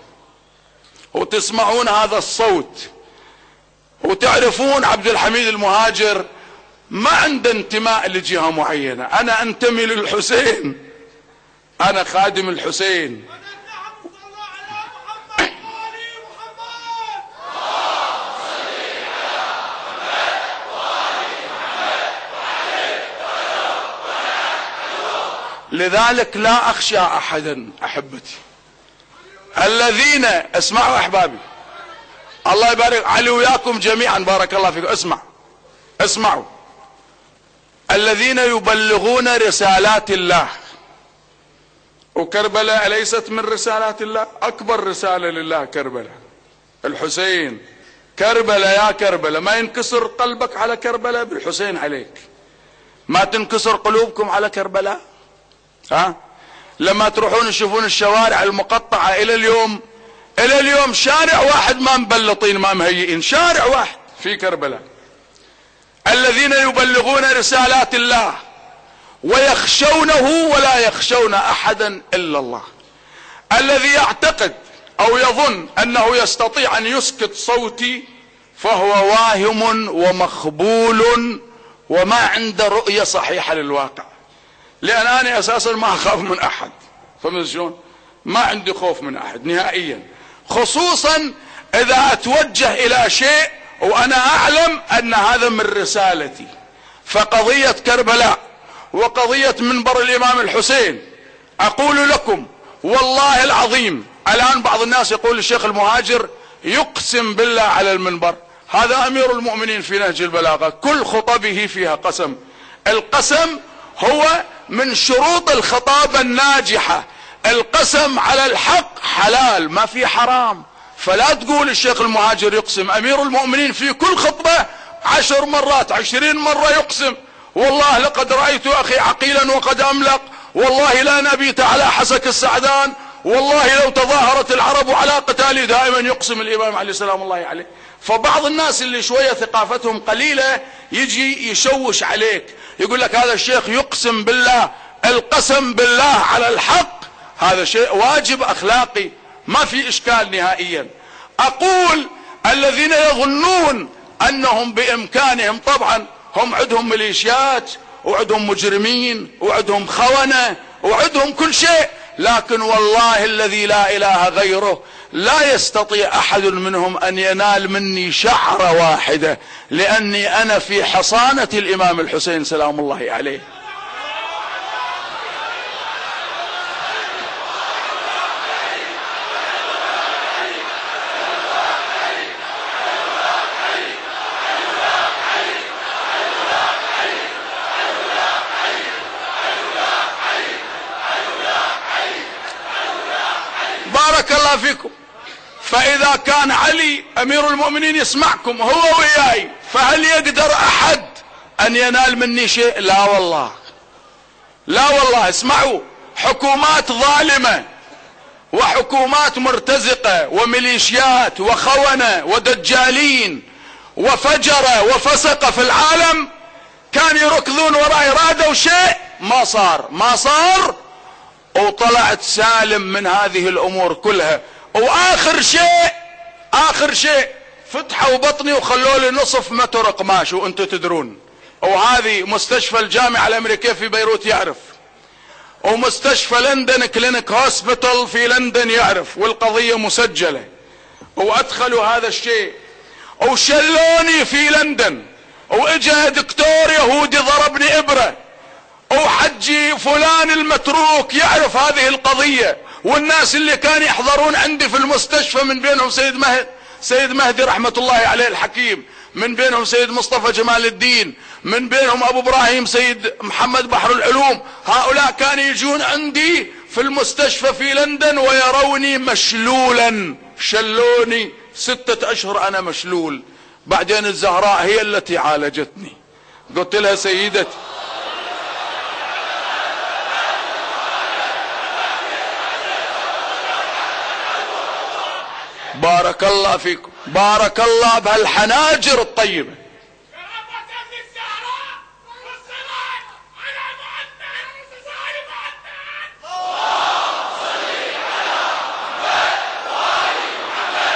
وتسمعون هذا الصوت، وتعرفون عبد الحميد المهاجر ما عنده انتماء لجهة معينة. أنا أنتمي للحسين، أنا خادم الحسين. لذلك لا أخشى أحدا أحبتي. الذين اسمعوا أحبابي، الله يبارك علي وياكم جميعا، بارك الله فيكم. اسمعوا، الذين يبلغون رسالات الله، وكربلاء ليست من رسالات الله؟ أكبر رسالة لله كربلاء، الحسين. كربلاء يا كربلاء، ما ينكسر قلبك على كربلاء؟ بالحسين عليك. ما تنكسر قلوبكم على كربلاء؟ ها؟ لما تروحون تشوفون الشوارع المقطعة إلى اليوم شارع واحد ما مبلطين ما مهيئين، شارع واحد في كربلاء. الذين يبلغون رسالات الله ويخشونه ولا يخشون أحدا إلا الله. الذي يعتقد أو يظن أنه يستطيع أن يسكت صوتي فهو واهم ومخبول وما عنده رؤية صحيحة للواقع. لأن أنا أساسا ما أخاف من أحد، فهمت شلون؟ ما عندي خوف من أحد نهائيا، خصوصا إذا أتوجه إلى شيء وأنا أعلم أن هذا من رسالتي. فقضية كربلاء وقضية منبر الإمام الحسين، أقول لكم والله العظيم، الآن بعض الناس يقول الشيخ المهاجر يقسم بالله على المنبر. هذا أمير المؤمنين في نهج البلاغة كل خطبه فيها قسم. القسم هو من شروط الخطابة الناجحة. القسم على الحق حلال، ما في حرام. فلا تقول الشيخ المهاجر يقسم. أمير المؤمنين في كل خطبة 10 مرات 20 مرة يقسم. والله لقد رأيت أخي عقيلا وقد أملق، والله لا نبيت على حسك السعدان، والله لو تظاهرت العرب على قتالي. دائما يقسم الإمام عليه السلام الله عليه. فبعض الناس اللي شوية ثقافتهم قليلة يجي يشوش عليك، يقول لك هذا الشيخ يقسم بالله. القسم بالله على الحق هذا شيء واجب أخلاقي، ما في إشكال نهائيا. أقول الذين يظنون أنهم بإمكانهم، طبعا هم عندهم ميليشيات وعندهم مجرمين وعندهم خونة وعندهم كل شيء، لكن والله الذي لا إله غيره لا يستطيع أحد منهم أن ينال مني شعرة واحدة، لأني أنا في حصانة الإمام الحسين سلام الله عليه. بارك الله فيكم. فإذا كان علي أمير المؤمنين يسمعكم هو وياي، فهل يقدر أحد أن ينال مني شيء؟ لا والله، لا والله. اسمعوا، حكومات ظالمة وحكومات مرتزقة وميليشيات وخونة ودجالين وفجرة وفسقة في العالم كانوا يركضون وراء إرادة وشيء ما صار وطلعت سالم من هذه الأمور كلها. وآخر شيء فتحوا بطني وخلوا لي نصف متر قماش، وانتم تدرون. وهذه مستشفى الجامعة الأمريكية في بيروت يعرف، ومستشفى لندن كلينيك هوسبيتال في لندن يعرف، والقضية مسجلة. وأدخلوا هذا الشيء وشلوني في لندن، وإجا دكتور يهودي ضربني إبرة، وحجي فلان المتروك يعرف هذه القضية. والناس اللي كانوا يحضرون عندي في المستشفى من بينهم سيد مهدي رحمة الله عليه الحكيم، من بينهم سيد مصطفى جمال الدين، من بينهم أبو إبراهيم سيد محمد بحر العلوم. هؤلاء كانوا يجون عندي في المستشفى في لندن ويروني مشلولا. شلوني 6 أشهر أنا مشلول. بعدين الزهراء هي التي عالجتني. قلت لها سيدتي بارك الله فيكم، بارك الله بهالحناجر الطيبة.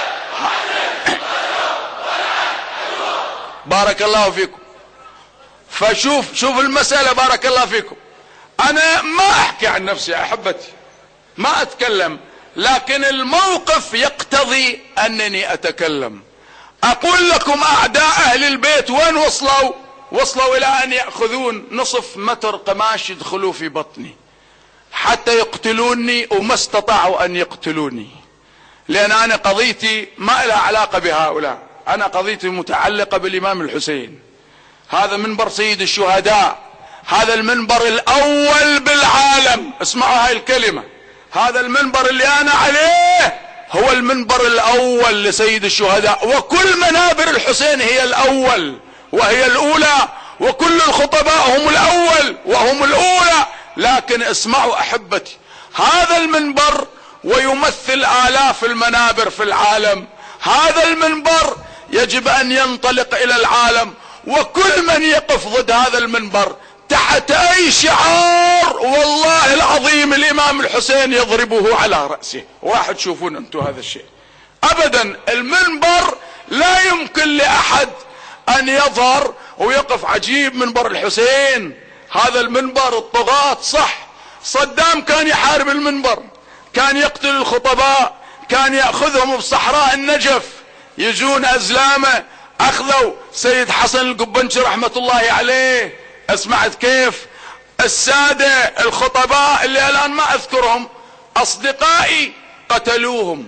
بارك الله فيكم. فشوف المسألة بارك الله فيكم. انا ما احكي عن نفسي يا احبتي، ما اتكلم، لكن الموقف يقتضي انني اتكلم. اقول لكم اعداء اهل البيت وين وصلوا الى ان يأخذون نصف متر قماش يدخلوا في بطني حتى يقتلوني، وما استطاعوا ان يقتلوني، لان انا قضيتي ما لها علاقة بهؤلاء، انا قضيتي متعلقة بالامام الحسين. هذا منبر سيد الشهداء، هذا المنبر الاول بالعالم، اسمعوا هاي الكلمة، هذا المنبر اللي انا عليه هو المنبر الاول لسيد الشهداء، وكل منابر الحسين هي الاول وهي الاولى، وكل الخطباء هم الاول وهم الاولى. لكن اسمعوا احبتي، هذا المنبر ويمثل آلاف المنابر في العالم، هذا المنبر يجب ان ينطلق الى العالم، وكل من يقف ضد هذا المنبر تحت اي شعار والله العظيم الامام الحسين يضربه على رأسه. واحد شوفون انتم هذا الشيء ابدا. المنبر لا يمكن لاحد ان يظهر ويقف عجيب منبر الحسين، هذا المنبر الطغاة صح، صدام كان يحارب المنبر، كان يقتل الخطباء، كان يأخذهم بصحراء النجف، يجون ازلامه، اخذوا سيد حسن القبنشي رحمة الله عليه. اسمعت كيف السادة الخطباء اللي الان ما اذكرهم اصدقائي قتلوهم.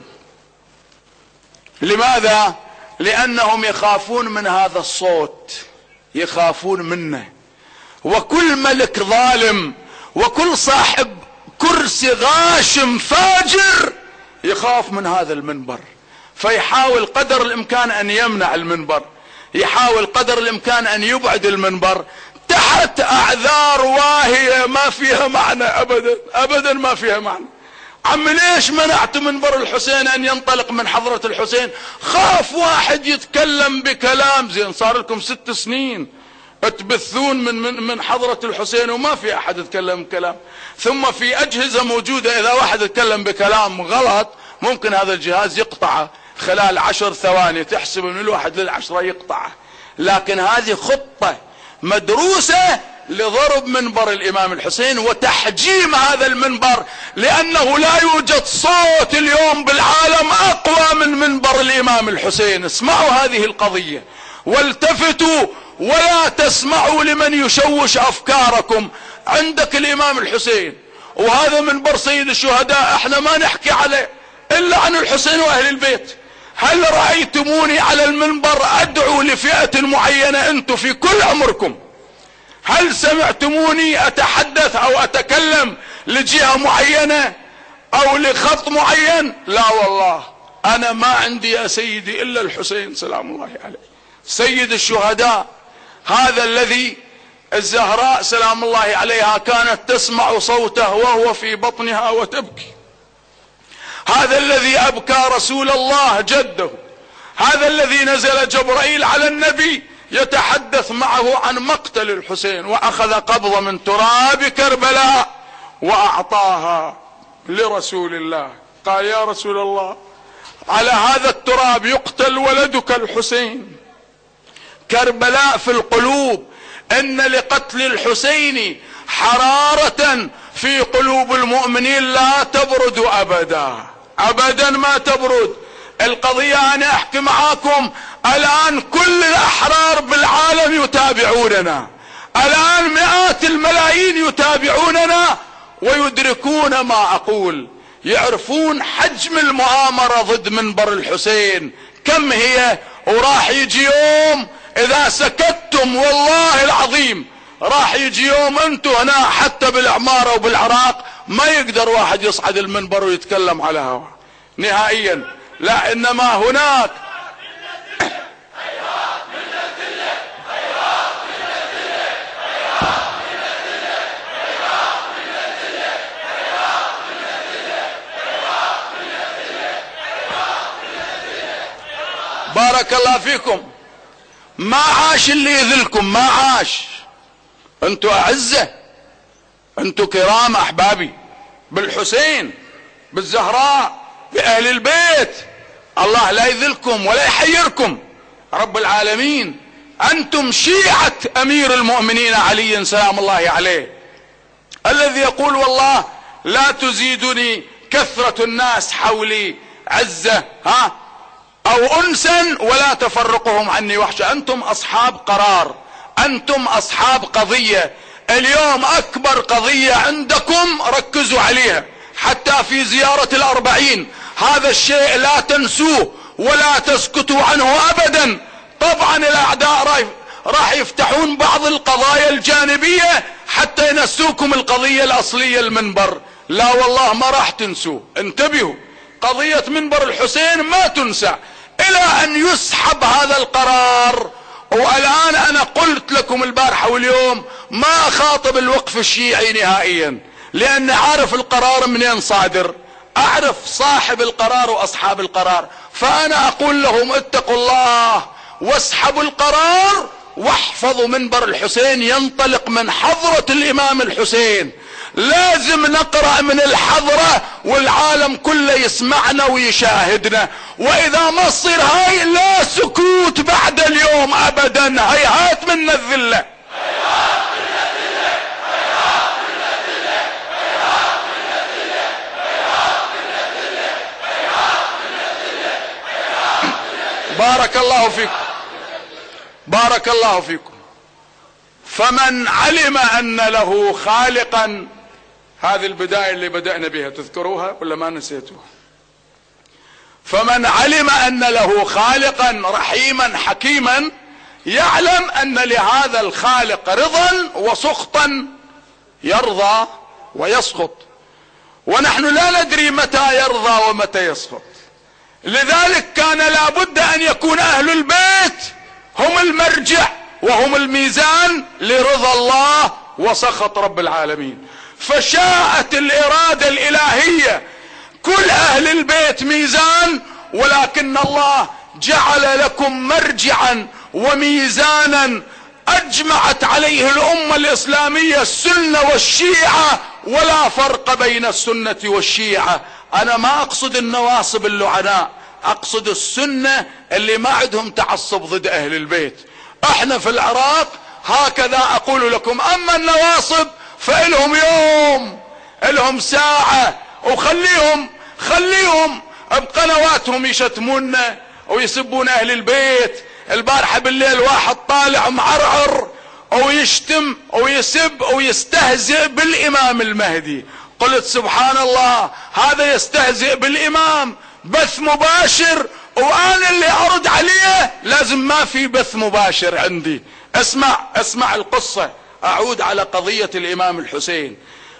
لماذا؟ لانهم يخافون من هذا الصوت، يخافون منه. وكل ملك ظالم وكل صاحب كرسي غاشم فاجر يخاف من هذا المنبر، فيحاول قدر الامكان ان يمنع المنبر، يحاول قدر الامكان ان يبعد المنبر تحت اعذار واهية ما فيها معنى ابدا، ابدا ما فيها معنى. عم ليش منعت منبر الحسين ان ينطلق من حضرة الحسين؟ خاف واحد يتكلم بكلام، زين صار لكم 6 سنين تبثون من حضرة الحسين وما في احد يتكلم كلام، ثم في اجهزة موجودة اذا واحد يتكلم بكلام غلط ممكن هذا الجهاز يقطعه خلال 10 ثواني، تحسب من 1 ل10 يقطعه. لكن هذه خطة مدروسة لضرب منبر الامام الحسين وتحجيم هذا المنبر، لانه لا يوجد صوت اليوم بالعالم اقوى من منبر الامام الحسين. اسمعوا هذه القضية والتفتوا ولا تسمعوا لمن يشوش افكاركم. عندك الامام الحسين وهذا منبر سيد الشهداء، احنا ما نحكي عليه الا عن الحسين واهل البيت. هل رأيتموني على المنبر ادعو لفئة معينة انتم في كل عمركم؟ هل سمعتموني اتحدث او اتكلم لجهة معينة او لخط معين؟ لا والله، انا ما عندي يا سيدي الا الحسين سلام الله عليه سيد الشهداء، هذا الذي الزهراء سلام الله عليها كانت تسمع صوته وهو في بطنها وتبكي، هذا الذي ابكى رسول الله جده، هذا الذي نزل جبرائيل على النبي يتحدث معه عن مقتل الحسين، واخذ قبضة من تراب كربلاء واعطاها لرسول الله، قال يا رسول الله على هذا التراب يقتل ولدك الحسين. كربلاء في القلوب، ان لقتل الحسين حرارة في قلوب المؤمنين لا تبرد ابدا، ابدا ما تبرد. القضية انا احكي معاكم الان كل الاحرار بالعالم يتابعوننا، الان مئات الملايين يتابعوننا ويدركون ما اقول، يعرفون حجم المؤامرة ضد منبر الحسين كم هي. وراح يجي يوم اذا سكتتم والله العظيم راح يجي يوم انتم هنا حتى بالعمارة وبالعراق ما يقدر واحد يصعد المنبر ويتكلم على هوا نهائيا، لا انما هناك بارك الله فيكم. ما عاش اللي يذلكم، ما عاش. انتوا اعزة، انتوا كرام احبابي بالحسين بالزهراء باهل البيت، الله لا يذلكم ولا يحيركم، رب العالمين أنتم شيعة أمير المؤمنين علي سلام الله عليه، الذي يقول والله لا تزيدني كثرة الناس حولي عزة أو أنسا ولا تفرقهم عني وحشة. أنتم أصحاب قرار، أنتم أصحاب قضية. اليوم أكبر قضية عندكم ركزوا عليها، حتى في زيارة الأربعين هذا الشيء لا تنسوه ولا تسكتوا عنه أبدا. طبعا الأعداء راح يفتحون بعض القضايا الجانبية حتى ينسوكم القضية الأصلية المنبر. لا والله ما راح تنسوه، انتبهوا، قضية منبر الحسين ما تنسى إلى أن يسحب هذا القرار. والآن أنا قلت لكم البارحة واليوم ما أخاطب الوقف الشيعي نهائيا، لأن عارف القرار منين صادر، أعرف صاحب القرار وأصحاب القرار. فأنا أقول لهم اتقوا الله واسحبوا القرار واحفظوا منبر الحسين ينطلق من حضرة الإمام الحسين. لازم نقرأ من الحضرة والعالم كله يسمعنا ويشاهدنا. وإذا ما تصير هاي لا سكوت بعد اليوم أبدا. هيهات من الذلة. بارك الله فيكم، بارك الله فيكم. فمن علم أن له خالقا، هذه البداية اللي بدأنا بها تذكروها ولا ما نسيتوها؟ فمن علم أن له خالقا رحيما حكيما يعلم أن لهذا الخالق رضا وسخطا، يرضى ويسخط، ونحن لا ندري متى يرضى ومتى يسخط. لذلك كان لابد أن يكون أهل البيت هم المرجع وهم الميزان لرضا الله وسخط رب العالمين. فشاءت الإرادة الإلهية كل أهل البيت ميزان، ولكن الله جعل لكم مرجعا وميزانا أجمعت عليه الأمة الإسلامية السنة والشيعة، ولا فرق بين السنة والشيعة. أنا ما أقصد النواصب اللعناء، أقصد السنة اللي ما عندهم تعصب ضد أهل البيت. احنا في العراق هكذا أقول لكم. أما النواصب فإلهم يوم، إلهم ساعة، وخليهم بقنواتهم يشتمونا ويسبون أهل البيت. البارحة بالليل واحد طالع معرعر ويشتم ويسب ويستهزئ بالإمام المهدي. قلت سبحان الله، هذا يستهزئ بالإمام بث مباشر، وأنا اللي أرد عليه لازم ما في بث مباشر عندي. اسمع القصة. أعود على قضية الإمام الحسين.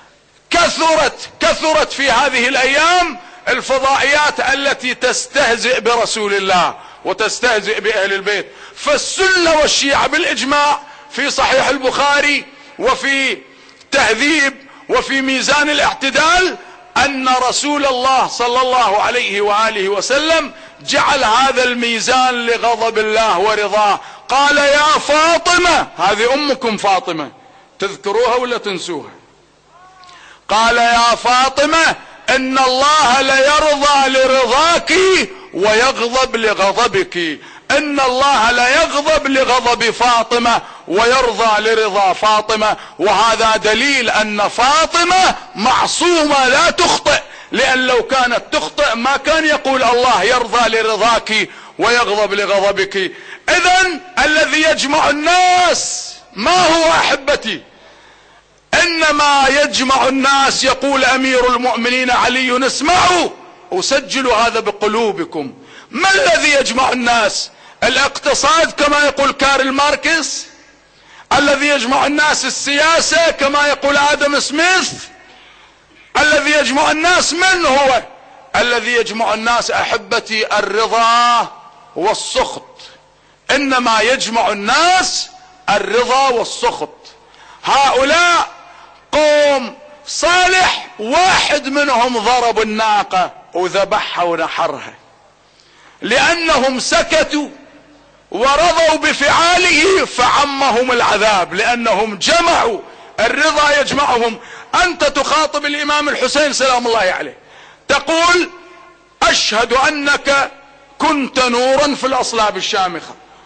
كثرت في هذه الأيام الفضائيات التي تستهزئ برسول الله وتستهزئ بأهل البيت. فالسنة والشيعة بالإجماع في صحيح البخاري وفي تهذيب وفي ميزان الاعتدال أن رسول الله صلى الله عليه وآله وسلم جعل هذا الميزان لغضب الله ورضاه. قال يا فاطمة، هذه أمكم فاطمة، تذكروها ولا تنسوها؟ قال يا فاطمة إن الله ليرضى لرضاك ويغضب لغضبك. إن الله لا يغضب لغضب فاطمة ويرضى لرضا فاطمة. وهذا دليل أن فاطمة معصومة لا تخطئ، لأن لو كانت تخطئ ما كان يقول الله يرضى لرضاك ويغضب لغضبك. إذن الذي يجمع الناس ما هو أحبتي؟ إنما يجمع الناس، يقول أمير المؤمنين علي، اسمعوا وسجلوا هذا بقلوبكم. ما الذي يجمع الناس؟ الاقتصاد كما يقول كارل ماركس؟ الذي يجمع الناس السياسة كما يقول آدم سميث؟ الذي يجمع الناس من هو؟ الذي يجمع الناس أحبتي الرضا والسخط. إنما يجمع الناس الرضا والسخط. هؤلاء قوم صالح واحد منهم ضرب الناقة وذبحها ونحرها، لأنهم سكتوا ورضوا بفعاله فعمهم العذاب، لأنهم جمعوا. الرضا يجمعهم. أنت تخاطب الإمام الحسين سلام الله عليه، تقول أشهد أنك كنت نورا في الأصلاب الشامخة،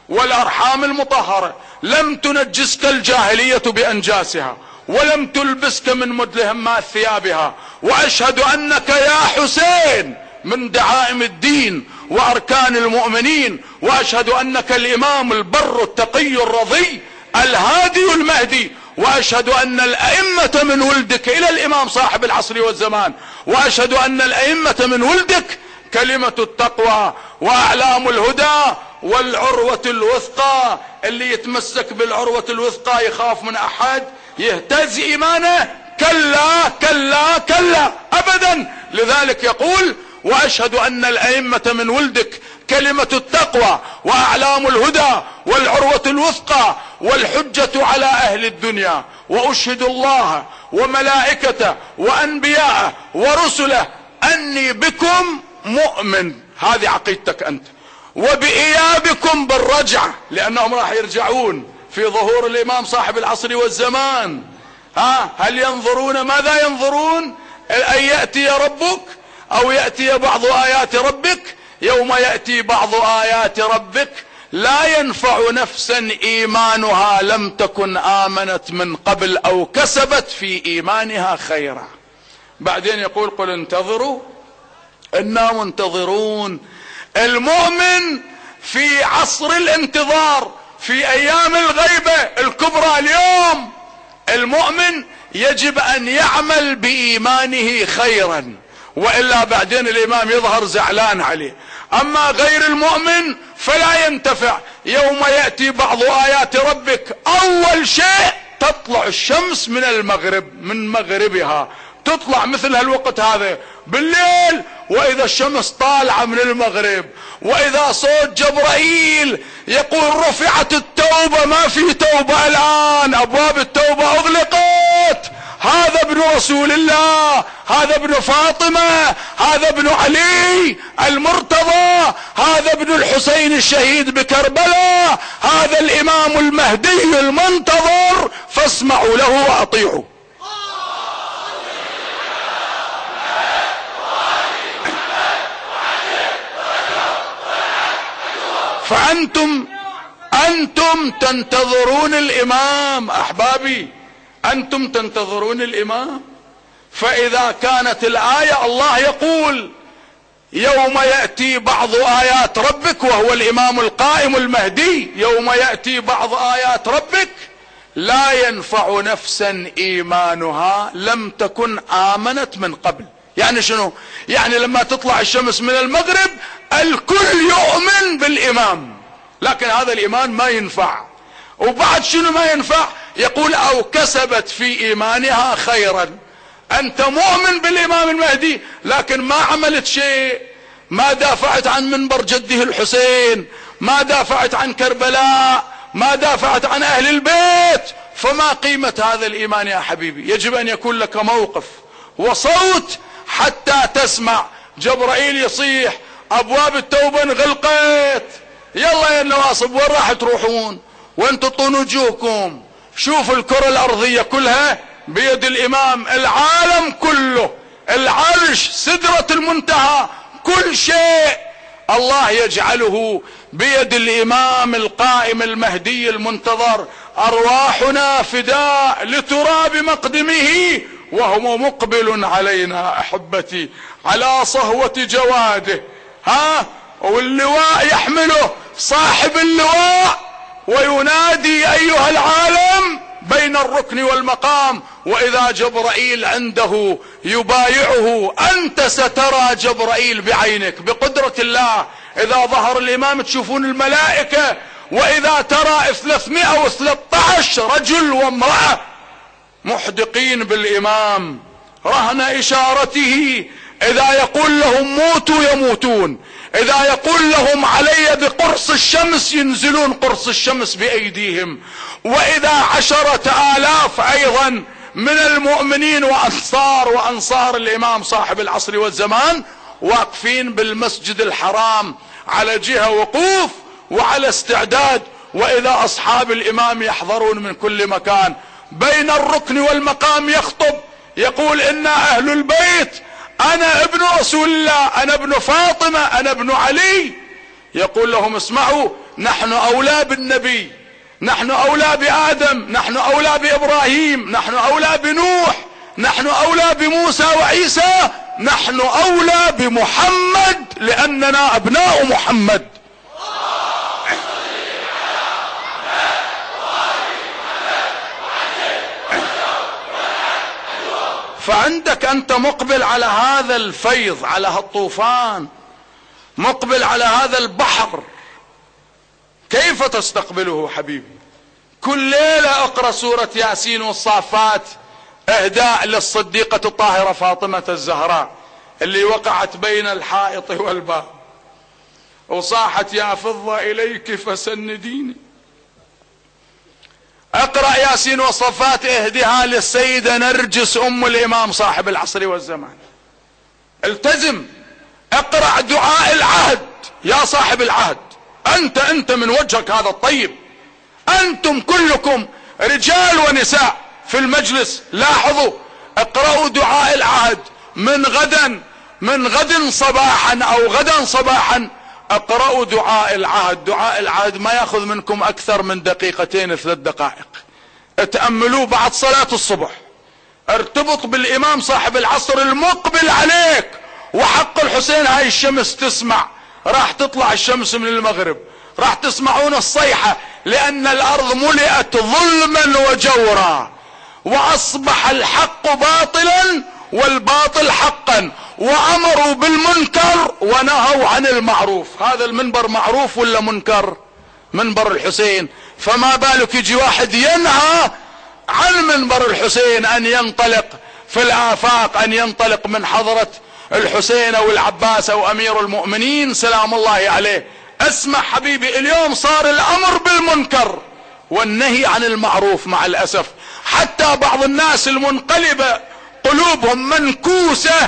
والأرحام المطهرة لم تنجسك الجاهلية بأنجاسها، ولم تلبسك من مدلهمات ثيابها. وأشهد أنك يا حسين من دعائم الدين وأركان المؤمنين، وأشهد أنك الإمام البر التقي الرضي الهادي المهدي، وأشهد أن الأئمة من ولدك إلى الإمام صاحب العصر والزمان، وأشهد أن الأئمة من ولدك كلمة التقوى وأعلام الهدى والعروة الوثقى. اللي يتمسك بالعروة الوثقى يخاف من أحد يهتز إيمانه؟ كلا كلا كلا أبدا. لذلك يقول وأشهد أن الأئمة من ولدك كلمة التقوى وأعلام الهدى والعروة الوثقى والحجة على أهل الدنيا، وأشهد الله وملائكته وأنبياءه ورسله أني بكم مؤمن. هذه عقيدتك أنت. وبإيابكم بالرجعة، لأنهم راح يرجعون في ظهور الإمام صاحب العصر والزمان. هل ينظرون؟ ماذا ينظرون؟ أن يأتي ربك أو يأتي بعض آيات ربك. يوم يأتي بعض آيات ربك لا ينفع نفسا إيمانها لم تكن آمنت من قبل أو كسبت في إيمانها خيرا. بعدين يقول قل انتظروا إنا منتظرون. المؤمن في عصر الانتظار، في أيام الغيبة الكبرى اليوم، المؤمن يجب أن يعمل بإيمانه خيرا، وإلا بعدين الإمام يظهر زعلان عليه. أما غير المؤمن فلا ينتفع. يوم يأتي بعض آيات ربك أول شيء تطلع الشمس من المغرب، من مغربها تطلع مثل هالوقت هذا بالليل، وإذا الشمس طالعة من المغرب، وإذا صوت جبرائيل يقول رفعت التوبة، ما في توبة الآن، أبواب التوبة أغلقت، هذا ابن رسول الله، هذا ابن فاطمة، هذا ابن علي المرتضى، هذا ابن الحسين الشهيد بكربلاء، هذا الإمام المهدي المنتظر، فاسمعوا له وأطيعوا. فأنتم تنتظرون الإمام أحبابي، أنتم تنتظرون الإمام. فإذا كانت الآية الله يقول يوم يأتي بعض آيات ربك، وهو الإمام القائم المهدي، يوم يأتي بعض آيات ربك لا ينفع نفسا إيمانها لم تكن آمنت من قبل. يعني شنو؟ يعني لما تطلع الشمس من المغرب الكل يؤمن بالإمام، لكن هذا الإيمان ما ينفع. وبعد شنو ما ينفع؟ يقول أو كسبت في إيمانها خيرا. أنت مؤمن بالإمام المهدي لكن ما عملت شيء، ما دافعت عن منبر جده الحسين، ما دافعت عن كربلاء، ما دافعت عن أهل البيت، فما قيمة هذا الإيمان يا حبيبي؟ يجب أن يكون لك موقف وصوت حتى تسمع. جبرائيل يصيح أبواب التوبة انغلقت، يلا يا النواصب وين راح تروحون؟ وين تطون وجوهكم؟ شوف الكرة الأرضية كلها بيد الإمام، العالم كله، العرش، سدرة المنتهى، كل شيء الله يجعله بيد الإمام القائم المهدي المنتظر. أرواحنا فداء لتراب مقدمه وهو مقبل علينا أحبتي على صهوة جواده. واللواء يحمله صاحب اللواء وينادي أيها العالم بين الركن والمقام. وإذا جبرائيل عنده يبايعه، أنت سترى جبرائيل بعينك بقدرة الله. إذا ظهر الإمام تشوفون الملائكة، وإذا ترى 313 رجل وامرأة محدقين بالإمام رهن إشارته. إذا يقول لهم موتوا يموتون، إذا يقول لهم علي بقرص الشمس ينزلون قرص الشمس بأيديهم. وإذا 10,000 أيضا من المؤمنين وأنصار الإمام صاحب العصر والزمان واقفين بالمسجد الحرام على جهة وقوف وعلى استعداد. وإذا أصحاب الإمام يحضرون من كل مكان بين الركن والمقام يخطب، يقول إنا أهل البيت، أنا ابن رسول الله، أنا ابن فاطمة، أنا ابن علي. يقول لهم اسمعوا، نحن أولى بالنبي، نحن أولى بآدم، نحن أولى بإبراهيم، نحن أولى بنوح، نحن أولى بموسى وعيسى، نحن أولى بمحمد لأننا أبناء محمد. فعندك أنت مقبل على هذا الفيض، على هالطوفان، مقبل على هذا البحر، كيف تستقبله حبيبي؟ كل ليلة اقرأ سورة ياسين والصافات اهداء للصديقة الطاهرة فاطمة الزهراء اللي وقعت بين الحائط والباب وصاحت يا فضة اليك فسنديني. اقرأ ياسين والصافات اهدها للسيدة نرجس ام الامام صاحب العصر والزمان. التزم، اقرأ دعاء العهد يا صاحب العهد، انت من وجهك هذا الطيب، انتم كلكم رجال ونساء في المجلس لاحظوا، اقرأوا دعاء العهد من غد صباحا او غدا صباحا، اقرأوا دعاء العهد. دعاء العهد ما ياخذ منكم اكثر من 2 3 دقائق، اتأملوه بعد صلاة الصبح، ارتبط بالامام صاحب العصر المقبل عليك، وحق الحسين هاي الشمس تسمع، راح تطلع الشمس من المغرب، راح تسمعون الصيحة، لان الارض ملئت ظلما وجورا، واصبح الحق باطلا والباطل حقا، وامروا بالمنكر ونهوا عن المعروف. هذا المنبر معروف ولا منكر؟ منبر الحسين. فما بالك يجي واحد ينهى عن منبر الحسين ان ينطلق في الآفاق، ان ينطلق من حضرة الحسين او العباس او امير المؤمنين سلام الله عليه. اسمع حبيبي، اليوم صار الامر بالمنكر والنهي عن المعروف مع الاسف. حتى بعض الناس المنقلبة قلوبهم منكوسة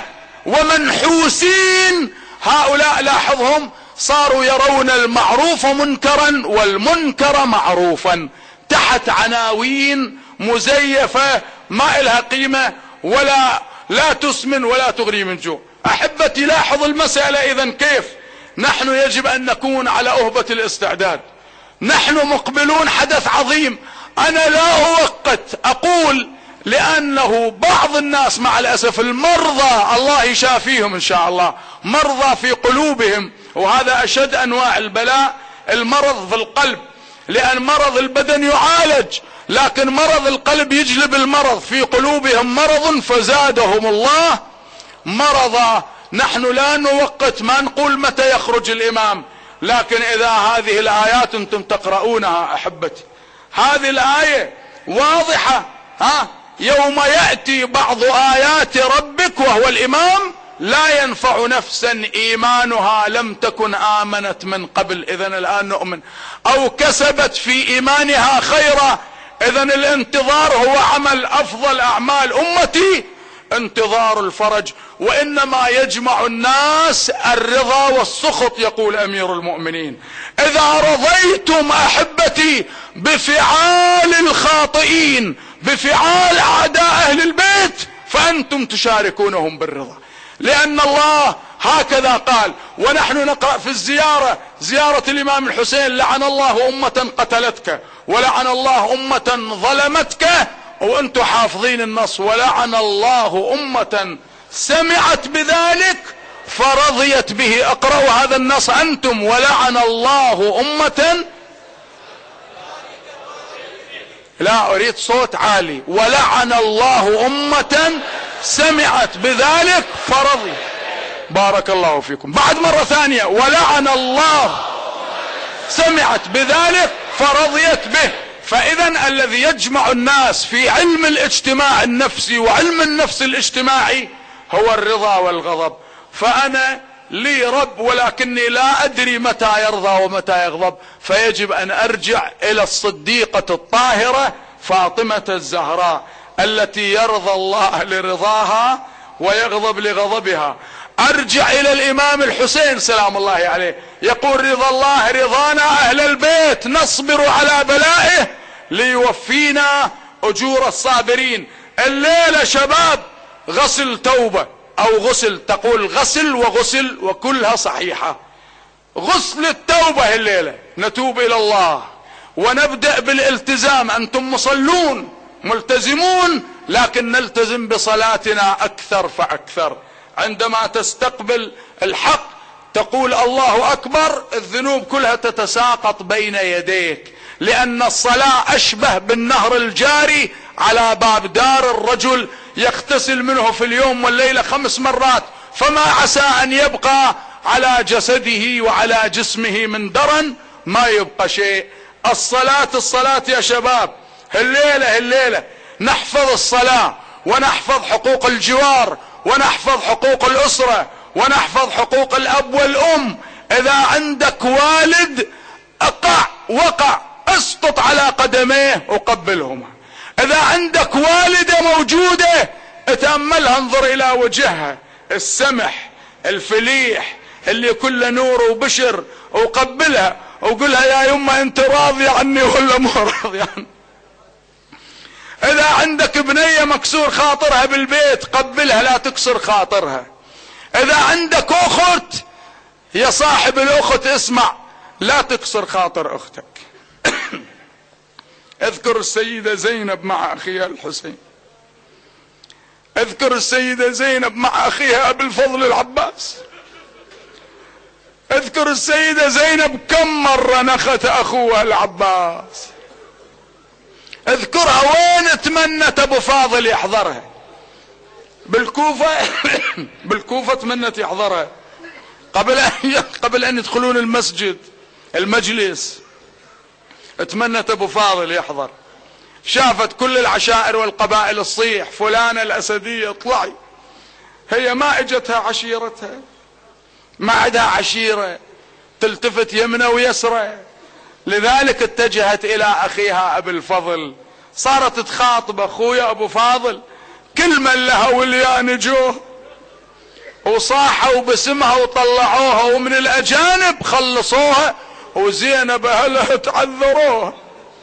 ومنحوسين، هؤلاء لاحظهم صاروا يرون المعروف منكرا والمنكر معروفا، تحت عناوين مزيفة ما إلها قيمة لا تسمن ولا تغني من جوع. احبتي لاحظ المسألة اذا كيف نحن يجب ان نكون على أهبة الاستعداد. نحن مقبلون حدث عظيم. انا لا اوقت اقول، لانه بعض الناس مع الاسف المرضى الله يشافيهم ان شاء الله، مرضى في قلوبهم، وهذا اشد انواع البلاء، المرض في القلب، لان مرض البدن يعالج، لكن مرض القلب يجلب المرض. في قلوبهم مرض فزادهم الله مرضا. نحن لا نوقت، ما نقول متى يخرج الامام، لكن اذا هذه الايات انتم تقرؤونها احبتي، هذه الايه واضحة، يوم يأتي بعض آيات ربك وهو الإمام لا ينفع نفسا إيمانها لم تكن آمنت من قبل، إذن الآن نؤمن، أو كسبت في إيمانها خيرا. إذن الانتظار هو عمل أفضل أعمال أمتي، انتظار الفرج. وإنما يجمع الناس الرضا والسخط، يقول أمير المؤمنين. إذا رضيتم أحبتي بفعال الخاطئين، بفعال أعداء أهل البيت، فأنتم تشاركونهم بالرضا، لأن الله هكذا قال. ونحن نقرأ في زيارة الإمام الحسين: لعن الله أمة قتلتك، ولعن الله أمة ظلمتك، وأنتم حافظين النص: ولعن الله أمة سمعت بذلك فرضيت به. اقرأوا هذا النص أنتم: ولعن الله أمة، لا أريد صوت عالي، ولعن الله أمة سمعت بذلك فرضي. بارك الله فيكم. بعد مرة ثانية: ولعن الله سمعت بذلك فرضيت به. فإذا الذي يجمع الناس في علم الاجتماع النفسي وعلم النفس الاجتماعي هو الرضا والغضب. فأنا لي رب، ولكني لا أدري متى يرضى ومتى يغضب، فيجب أن أرجع إلى الصديقة الطاهرة فاطمة الزهراء التي يرضى الله لرضاها ويغضب لغضبها. أرجع إلى الإمام الحسين سلام الله عليه، يقول: رضا الله رضانا أهل البيت، نصبر على بلائه ليوفينا أجور الصابرين. الليلة شباب غسل توبة، أو غسل، تقول غسل وغسل وكلها صحيحة. غسل التوبة الليلة، نتوب الى الله ونبدأ بالالتزام. انتم مصلون ملتزمون، لكن نلتزم بصلاتنا اكثر فاكثر. عندما تستقبل الحق تقول الله اكبر، الذنوب كلها تتساقط بين يديك، لان الصلاة اشبه بالنهر الجاري على باب دار الرجل، يغتسل منه في اليوم والليلة 5 مرات، فما عسى ان يبقى على جسده وعلى جسمه من درن، ما يبقى شيء. الصلاة يا شباب، الليلة نحفظ الصلاة، ونحفظ حقوق الجوار، ونحفظ حقوق الأسرة، ونحفظ حقوق الأب والأم. إذا عندك والد وقع اسقط على قدميه وقبلهما. إذا عندك والدة موجودة اتأملها، انظر إلى وجهها السمح الفليح اللي كله نور وبشر، وقبلها وقولها يا يمه انت راضية عني ولا مو راضية عني. اذا عندك بنية مكسور خاطرها بالبيت قبلها، لا تكسر خاطرها. اذا عندك اخت، يا صاحب الاخت اسمع، لا تكسر خاطر اختك. اذكر السيدة زينب مع اخيها الحسين، اذكر السيدة زينب مع اخيها ابي الفضل العباس، اذكر السيدة زينب كم مرة نخت اخوها العباس، اذكرها وين تمنت ابو فاضل يحضرها بالكوفة. بالكوفة تمنت يحضرها قبل ان يدخلون المجلس تمنت ابو فاضل يحضر. شافت كل العشائر والقبائل تصيح فلانة الاسدية اطلعي، هي ما اجتها عشيرتها، ما عندها عشيرة تلتفت يمنى ويسرى، لذلك اتجهت الى اخيها ابي الفضل، صارت تخاطب اخويا ابو فاضل، كل من لها وليان جوه وصاحوا باسمها وطلعوها، ومن الاجانب خلصوها، وزينب اهلها تعذروها.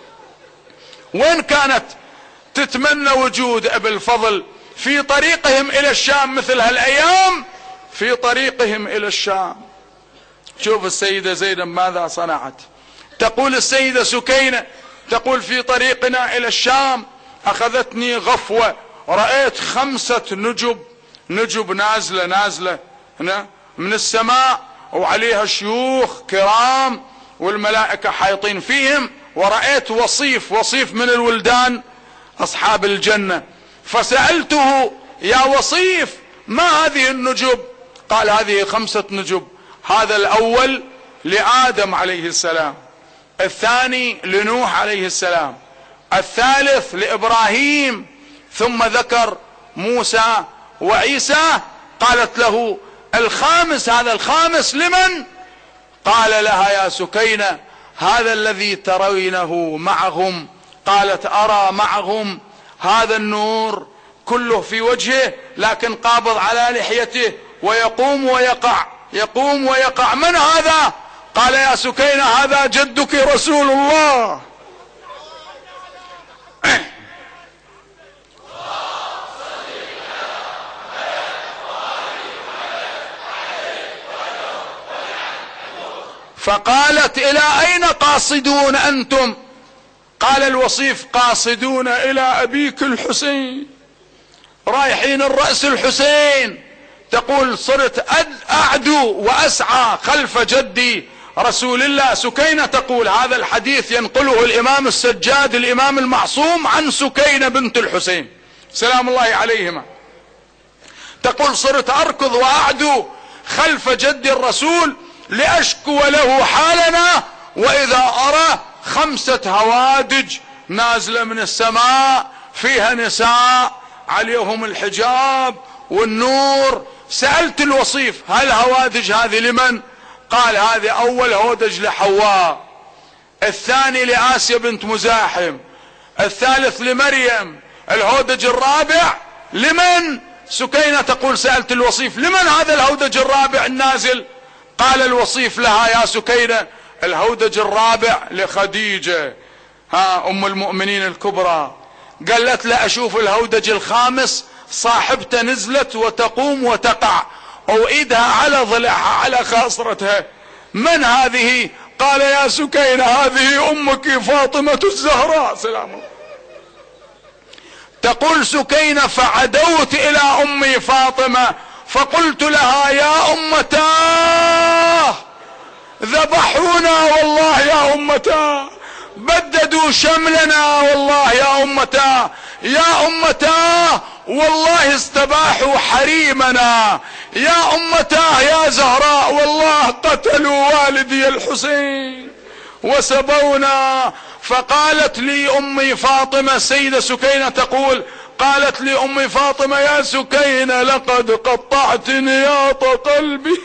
وين كانت تتمنى وجود ابي الفضل؟ في طريقهم الى الشام، مثل هالايام في طريقهم الى الشام. شوف السيدة زينب ماذا صنعت. تقول السيدة سكينة، تقول في طريقنا الى الشام اخذتني غفوة، رأيت 5 نجب نازلة من السماء، وعليها شيوخ كرام والملائكة حايطين فيهم، ورأيت وصيف من الولدان اصحاب الجنة. فسألته يا وصيف ما هذه النجب؟ قال هذه 5 نجب، هذا الاول لآدم عليه السلام، الثاني لنوح عليه السلام، الثالث لإبراهيم، ثم ذكر موسى وعيسى. قالت له الخامس، هذا الخامس لمن؟ قال لها يا سكينة هذا الذي ترينه معهم. قالت أرى معهم هذا النور كله في وجهه، لكن قابض على لحيته ويقوم ويقع يقوم ويقع. من هذا؟ قال يا سكينة هذا جدك رسول الله. فقالت إلى أين قاصدون أنتم؟ قال الوصيف قاصدون إلى أبيك الحسين، رايحين الرأس الحسين. تقول صرت أعدو وأسعى خلف جدي رسول الله. سكينة تقول هذا الحديث ينقله الإمام السجاد الإمام المعصوم عن سكينة بنت الحسين سلام الله عليهما. تقول صرت أركض وأعدو خلف جد الرسول لأشكو له حالنا، وإذا أرى 5 هوادج نازلة من السماء فيها نساء عليهم الحجاب والنور. سألت الوصيف هل هوادج هذه لمن؟ قال هذه أول هودج لحواء، الثاني لآسيا بنت مزاحم، الثالث لمريم، الهودج الرابع لمن؟ سكينة تقول سألت الوصيف لمن هذا الهودج الرابع النازل؟ قال الوصيف لها يا سكينة الهودج الرابع لخديجة أم المؤمنين الكبرى. قالت لا أشوف الهودج الخامس صاحبته نزلت وتقوم وتقع، وإيدها على ضلعها على خاصرتها، من هذه؟ قال يا سكينة هذه أمك فاطمة الزهراء سلام الله. تقول سكينة فعدوت إلى أمي فاطمة فقلت لها يا أمتاه ذبحونا والله يا أمتاه، بددوا شملنا والله يا أمتاه، يا أمتاه والله استباحوا حريمنا، يا أمتاه يا زهراء والله قتلوا والدي الحسين وسبونا. فقالت لي أمي فاطمة، سيدة سكينة تقول قالت لي أمي فاطمة يا سكينة لقد قطعت نياط قلبي،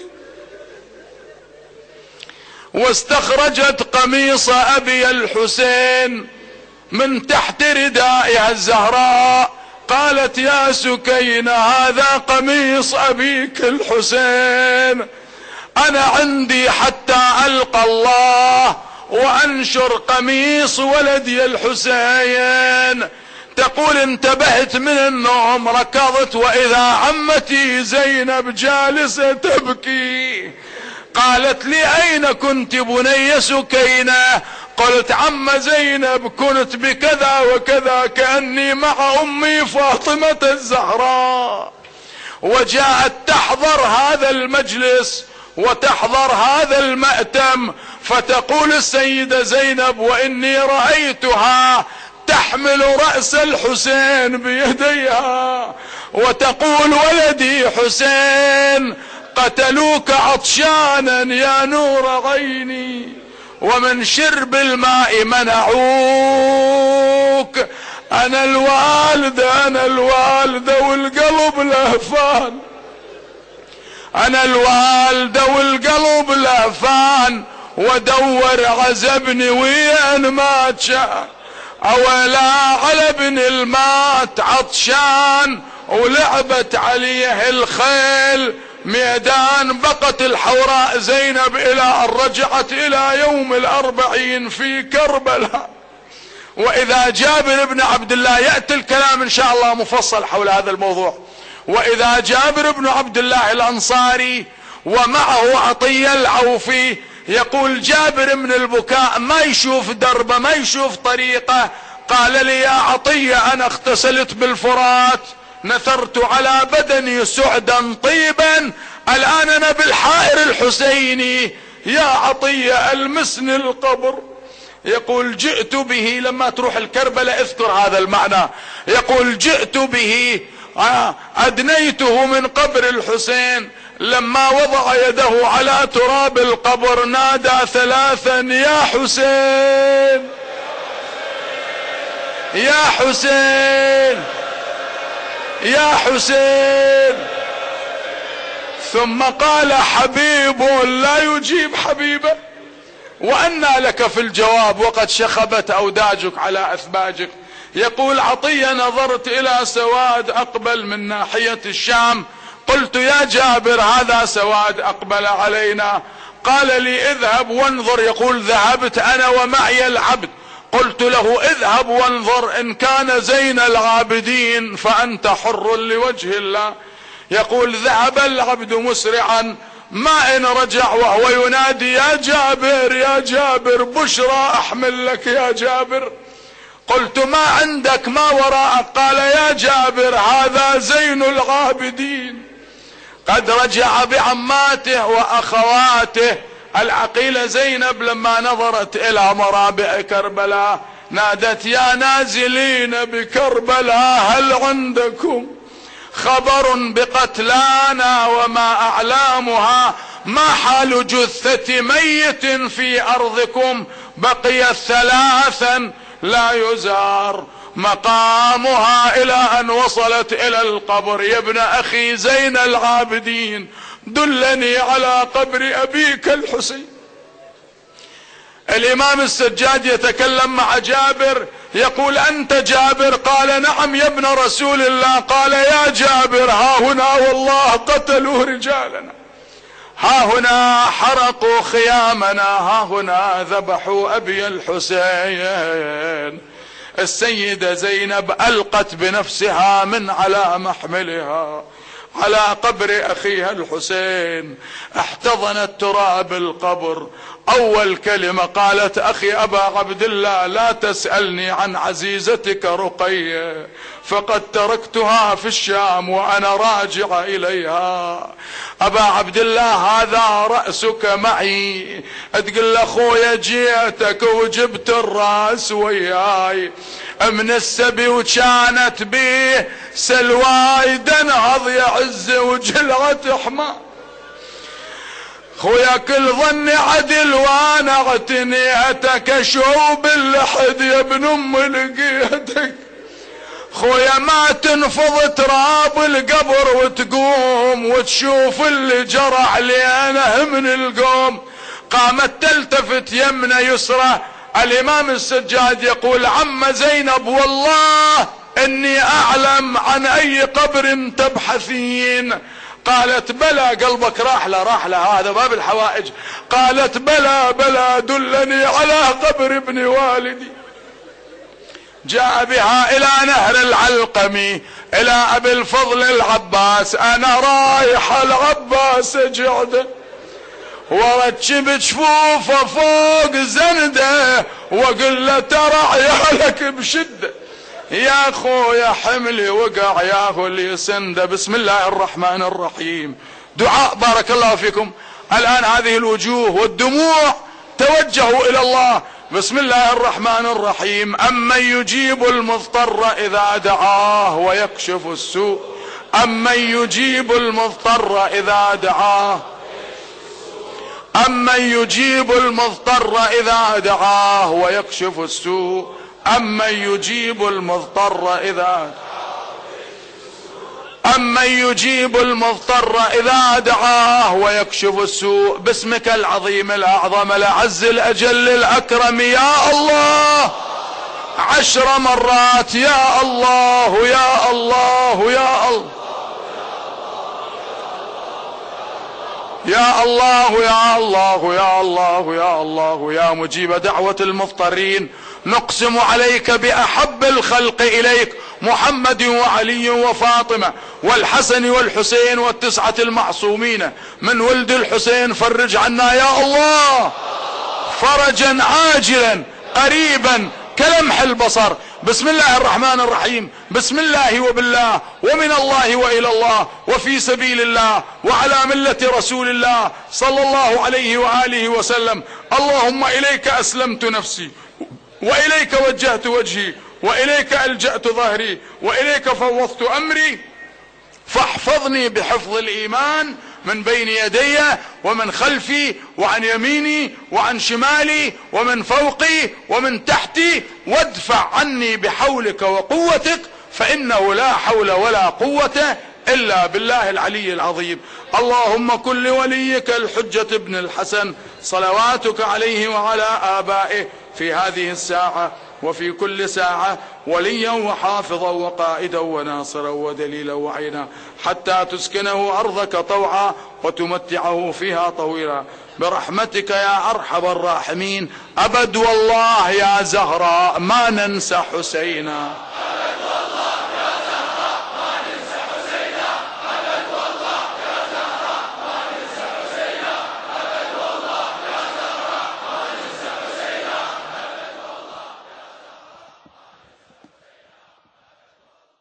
واستخرجت قميص أبي الحسين من تحت ردائها الزهراء، قالت يا سكينة هذا قميص أبيك الحسين، أنا عندي حتى ألقى الله وأنشر قميص ولدي الحسين. تقول انتبهت من النوم ركضت وإذا عمتي زينب جالسة تبكي. قالت لي أين كنت بني سكينة؟ قلت عم زينب كنت بكذا وكذا كأني مع أمي فاطمة الزهراء. وجاءت تحضر هذا المجلس وتحضر هذا المأتم، فتقول السيدة زينب وإني رأيتها تحمل رأس الحسين بيديها وتقول ولدي حسين قتلوك عطشانا يا نور عيني ومن شرب الماء منعوك، أنا الوالدة أنا الوالدة والقلب لهفان، أنا الوالدة والقلب لهفان ودور عزبني وين ما جاء، أولا على ابن المات عطشان ولعبت عليه الخيل ميدان. بقت الحوراء زينب إلى أن رجعت إلى يوم الأربعين في كربلاء. وإذا جابر بن عبد الله يأتي الكلام إن شاء الله مفصل حول هذا الموضوع، وإذا جابر بن عبد الله الأنصاري ومعه عطية العوفي، يقول جابر من البكاء ما يشوف دربه ما يشوف طريقه، قال لي يا عطية أنا اغتسلت بالفرات نثرت على بدني سعدا طيبا، الآن أنا بالحائر الحسيني يا عطية ألمسني القبر. يقول جئت به، لما تروح الكربلاء اذكر هذا المعنى، يقول جئت به أدنيته من قبر الحسين، لما وضع يده على تراب القبر نادى ثلاثا يا حسين يا حسين يا حسين، ثم قال حبيب لا يجيب حبيبه، وأنى لك في الجواب وقد شخبت أوداجك على أثباجك. يقول عطية نظرت إلى سواد أقبل من ناحية الشام، قلت يا جابر هذا سواد أقبل علينا، قال لي اذهب وانظر. يقول ذهبت أنا ومعي العبد، قلت له اذهب وانظر إن كان زين العابدين فأنت حر لوجه الله. يقول ذهب العبد مسرعا، ما إن رجع وهو ينادي يا جابر يا جابر بشرى أحمل لك يا جابر. قلت ما عندك ما وراءك؟ قال يا جابر هذا زين العابدين قد رجع بعماته وأخواته. العقيلة زينب لما نظرت إلى مرابع كربلاء نادت يا نازلين بكربلاء هل عندكم خبر بقتلانا وما أعلامها؟ ما حال جثة ميت في أرضكم بقيت ثلاثا لا يزار مقامها إلى أن وصلت إلى القبر. يا ابن أخي زين العابدين دلني على قبر أبيك الحسين. الإمام السجاد يتكلم مع جابر يقول أنت جابر؟ قال نعم يا ابن رسول الله. قال يا جابر ها هنا والله قتلوا رجالنا، ها هنا حرقوا خيامنا، ها هنا ذبحوا أبي الحسين. السيدة زينب ألقت بنفسها من على محملها، على قبر أخيها الحسين، احتضنت تراب القبر. أول كلمة قالت: أخي أبا عبد الله، لا تسألني عن عزيزتك رقية، فقد تركتها في الشام وأنا راجع إليها. أبا عبد الله، هذا رأسك معي. تقول أخويا جيتك وجبت الرأس وياي من السبي، وكانت بيه سلواي دنهض يا عز وجلعة حمار. خويا كل ظني عدل وانا اعتنيتك، اشوب اللحد يا ابن ام لقيتك. خويا ما تنفض تراب القبر وتقوم وتشوف اللي جرى علينا من القوم. قامت تلتفت يمنى يسرى. الامام السجاد يقول: عم زينب والله اني اعلم عن اي قبر تبحثين. قالت: بلى، قلبك راح له هذا باب الحوائج. قالت: بلى دلني على قبر ابن والدي. جاء بها الى نهر العلقمي الى ابي الفضل العباس. انا رايح العباس جعده، ورتشب جفوفه فوق زنده، وقل له ترى عيالك بشده. يا خويا حملي وقع يا هو اللي يسنده. بسم الله الرحمن الرحيم. دعاء بارك الله فيكم. الآن هذه الوجوه والدموع توجهوا إلى الله. بسم الله الرحمن الرحيم. أمن يجيب المضطر إذا دعاه ويكشف السوء. أمن يجيب المضطر إذا دعاه. أمن يجيب المضطر إذا دعاه ويكشف السوء. أمن يجيب المضطر إذا أمن يجيب المضطر إذا دعاه ويكشف السوء. باسمك العظيم الأعظم الأعز الأجل الأكرم يا الله 10 مرات. يا الله يا الله يا الله يا الله يا الله يا الله يا الله يا مجيب دعوة المضطرين. نقسم عليك بأحب الخلق إليك محمد وعلي وفاطمة والحسن والحسين وال9 المعصومين من ولد الحسين. فرج عنا يا الله فرجا عاجلا قريبا كلمح البصر. بسم الله الرحمن الرحيم. بسم الله وبالله ومن الله وإلى الله وفي سبيل الله وعلى ملة رسول الله صلى الله عليه وآله وسلم. اللهم إليك أسلمت نفسي، وإليك وجهت وجهي، وإليك ألجأت ظهري، وإليك فوضت أمري، فاحفظني بحفظ الإيمان من بين يدي ومن خلفي وعن يميني وعن شمالي ومن فوقي ومن تحتي، وادفع عني بحولك وقوتك، فإنه لا حول ولا قوة إلا بالله العلي العظيم. اللهم كن لوليك الحجة ابن الحسن صلواتك عليه وعلى آبائه في هذه الساعة وفي كل ساعة وليا وحافظا وقائدا وناصرا ودليلا وعينا، حتى تسكنه أرضك طوعا وتمتعه فيها طويلا برحمتك يا أرحم الراحمين. أبد والله يا زهراء ما ننسى حسينا.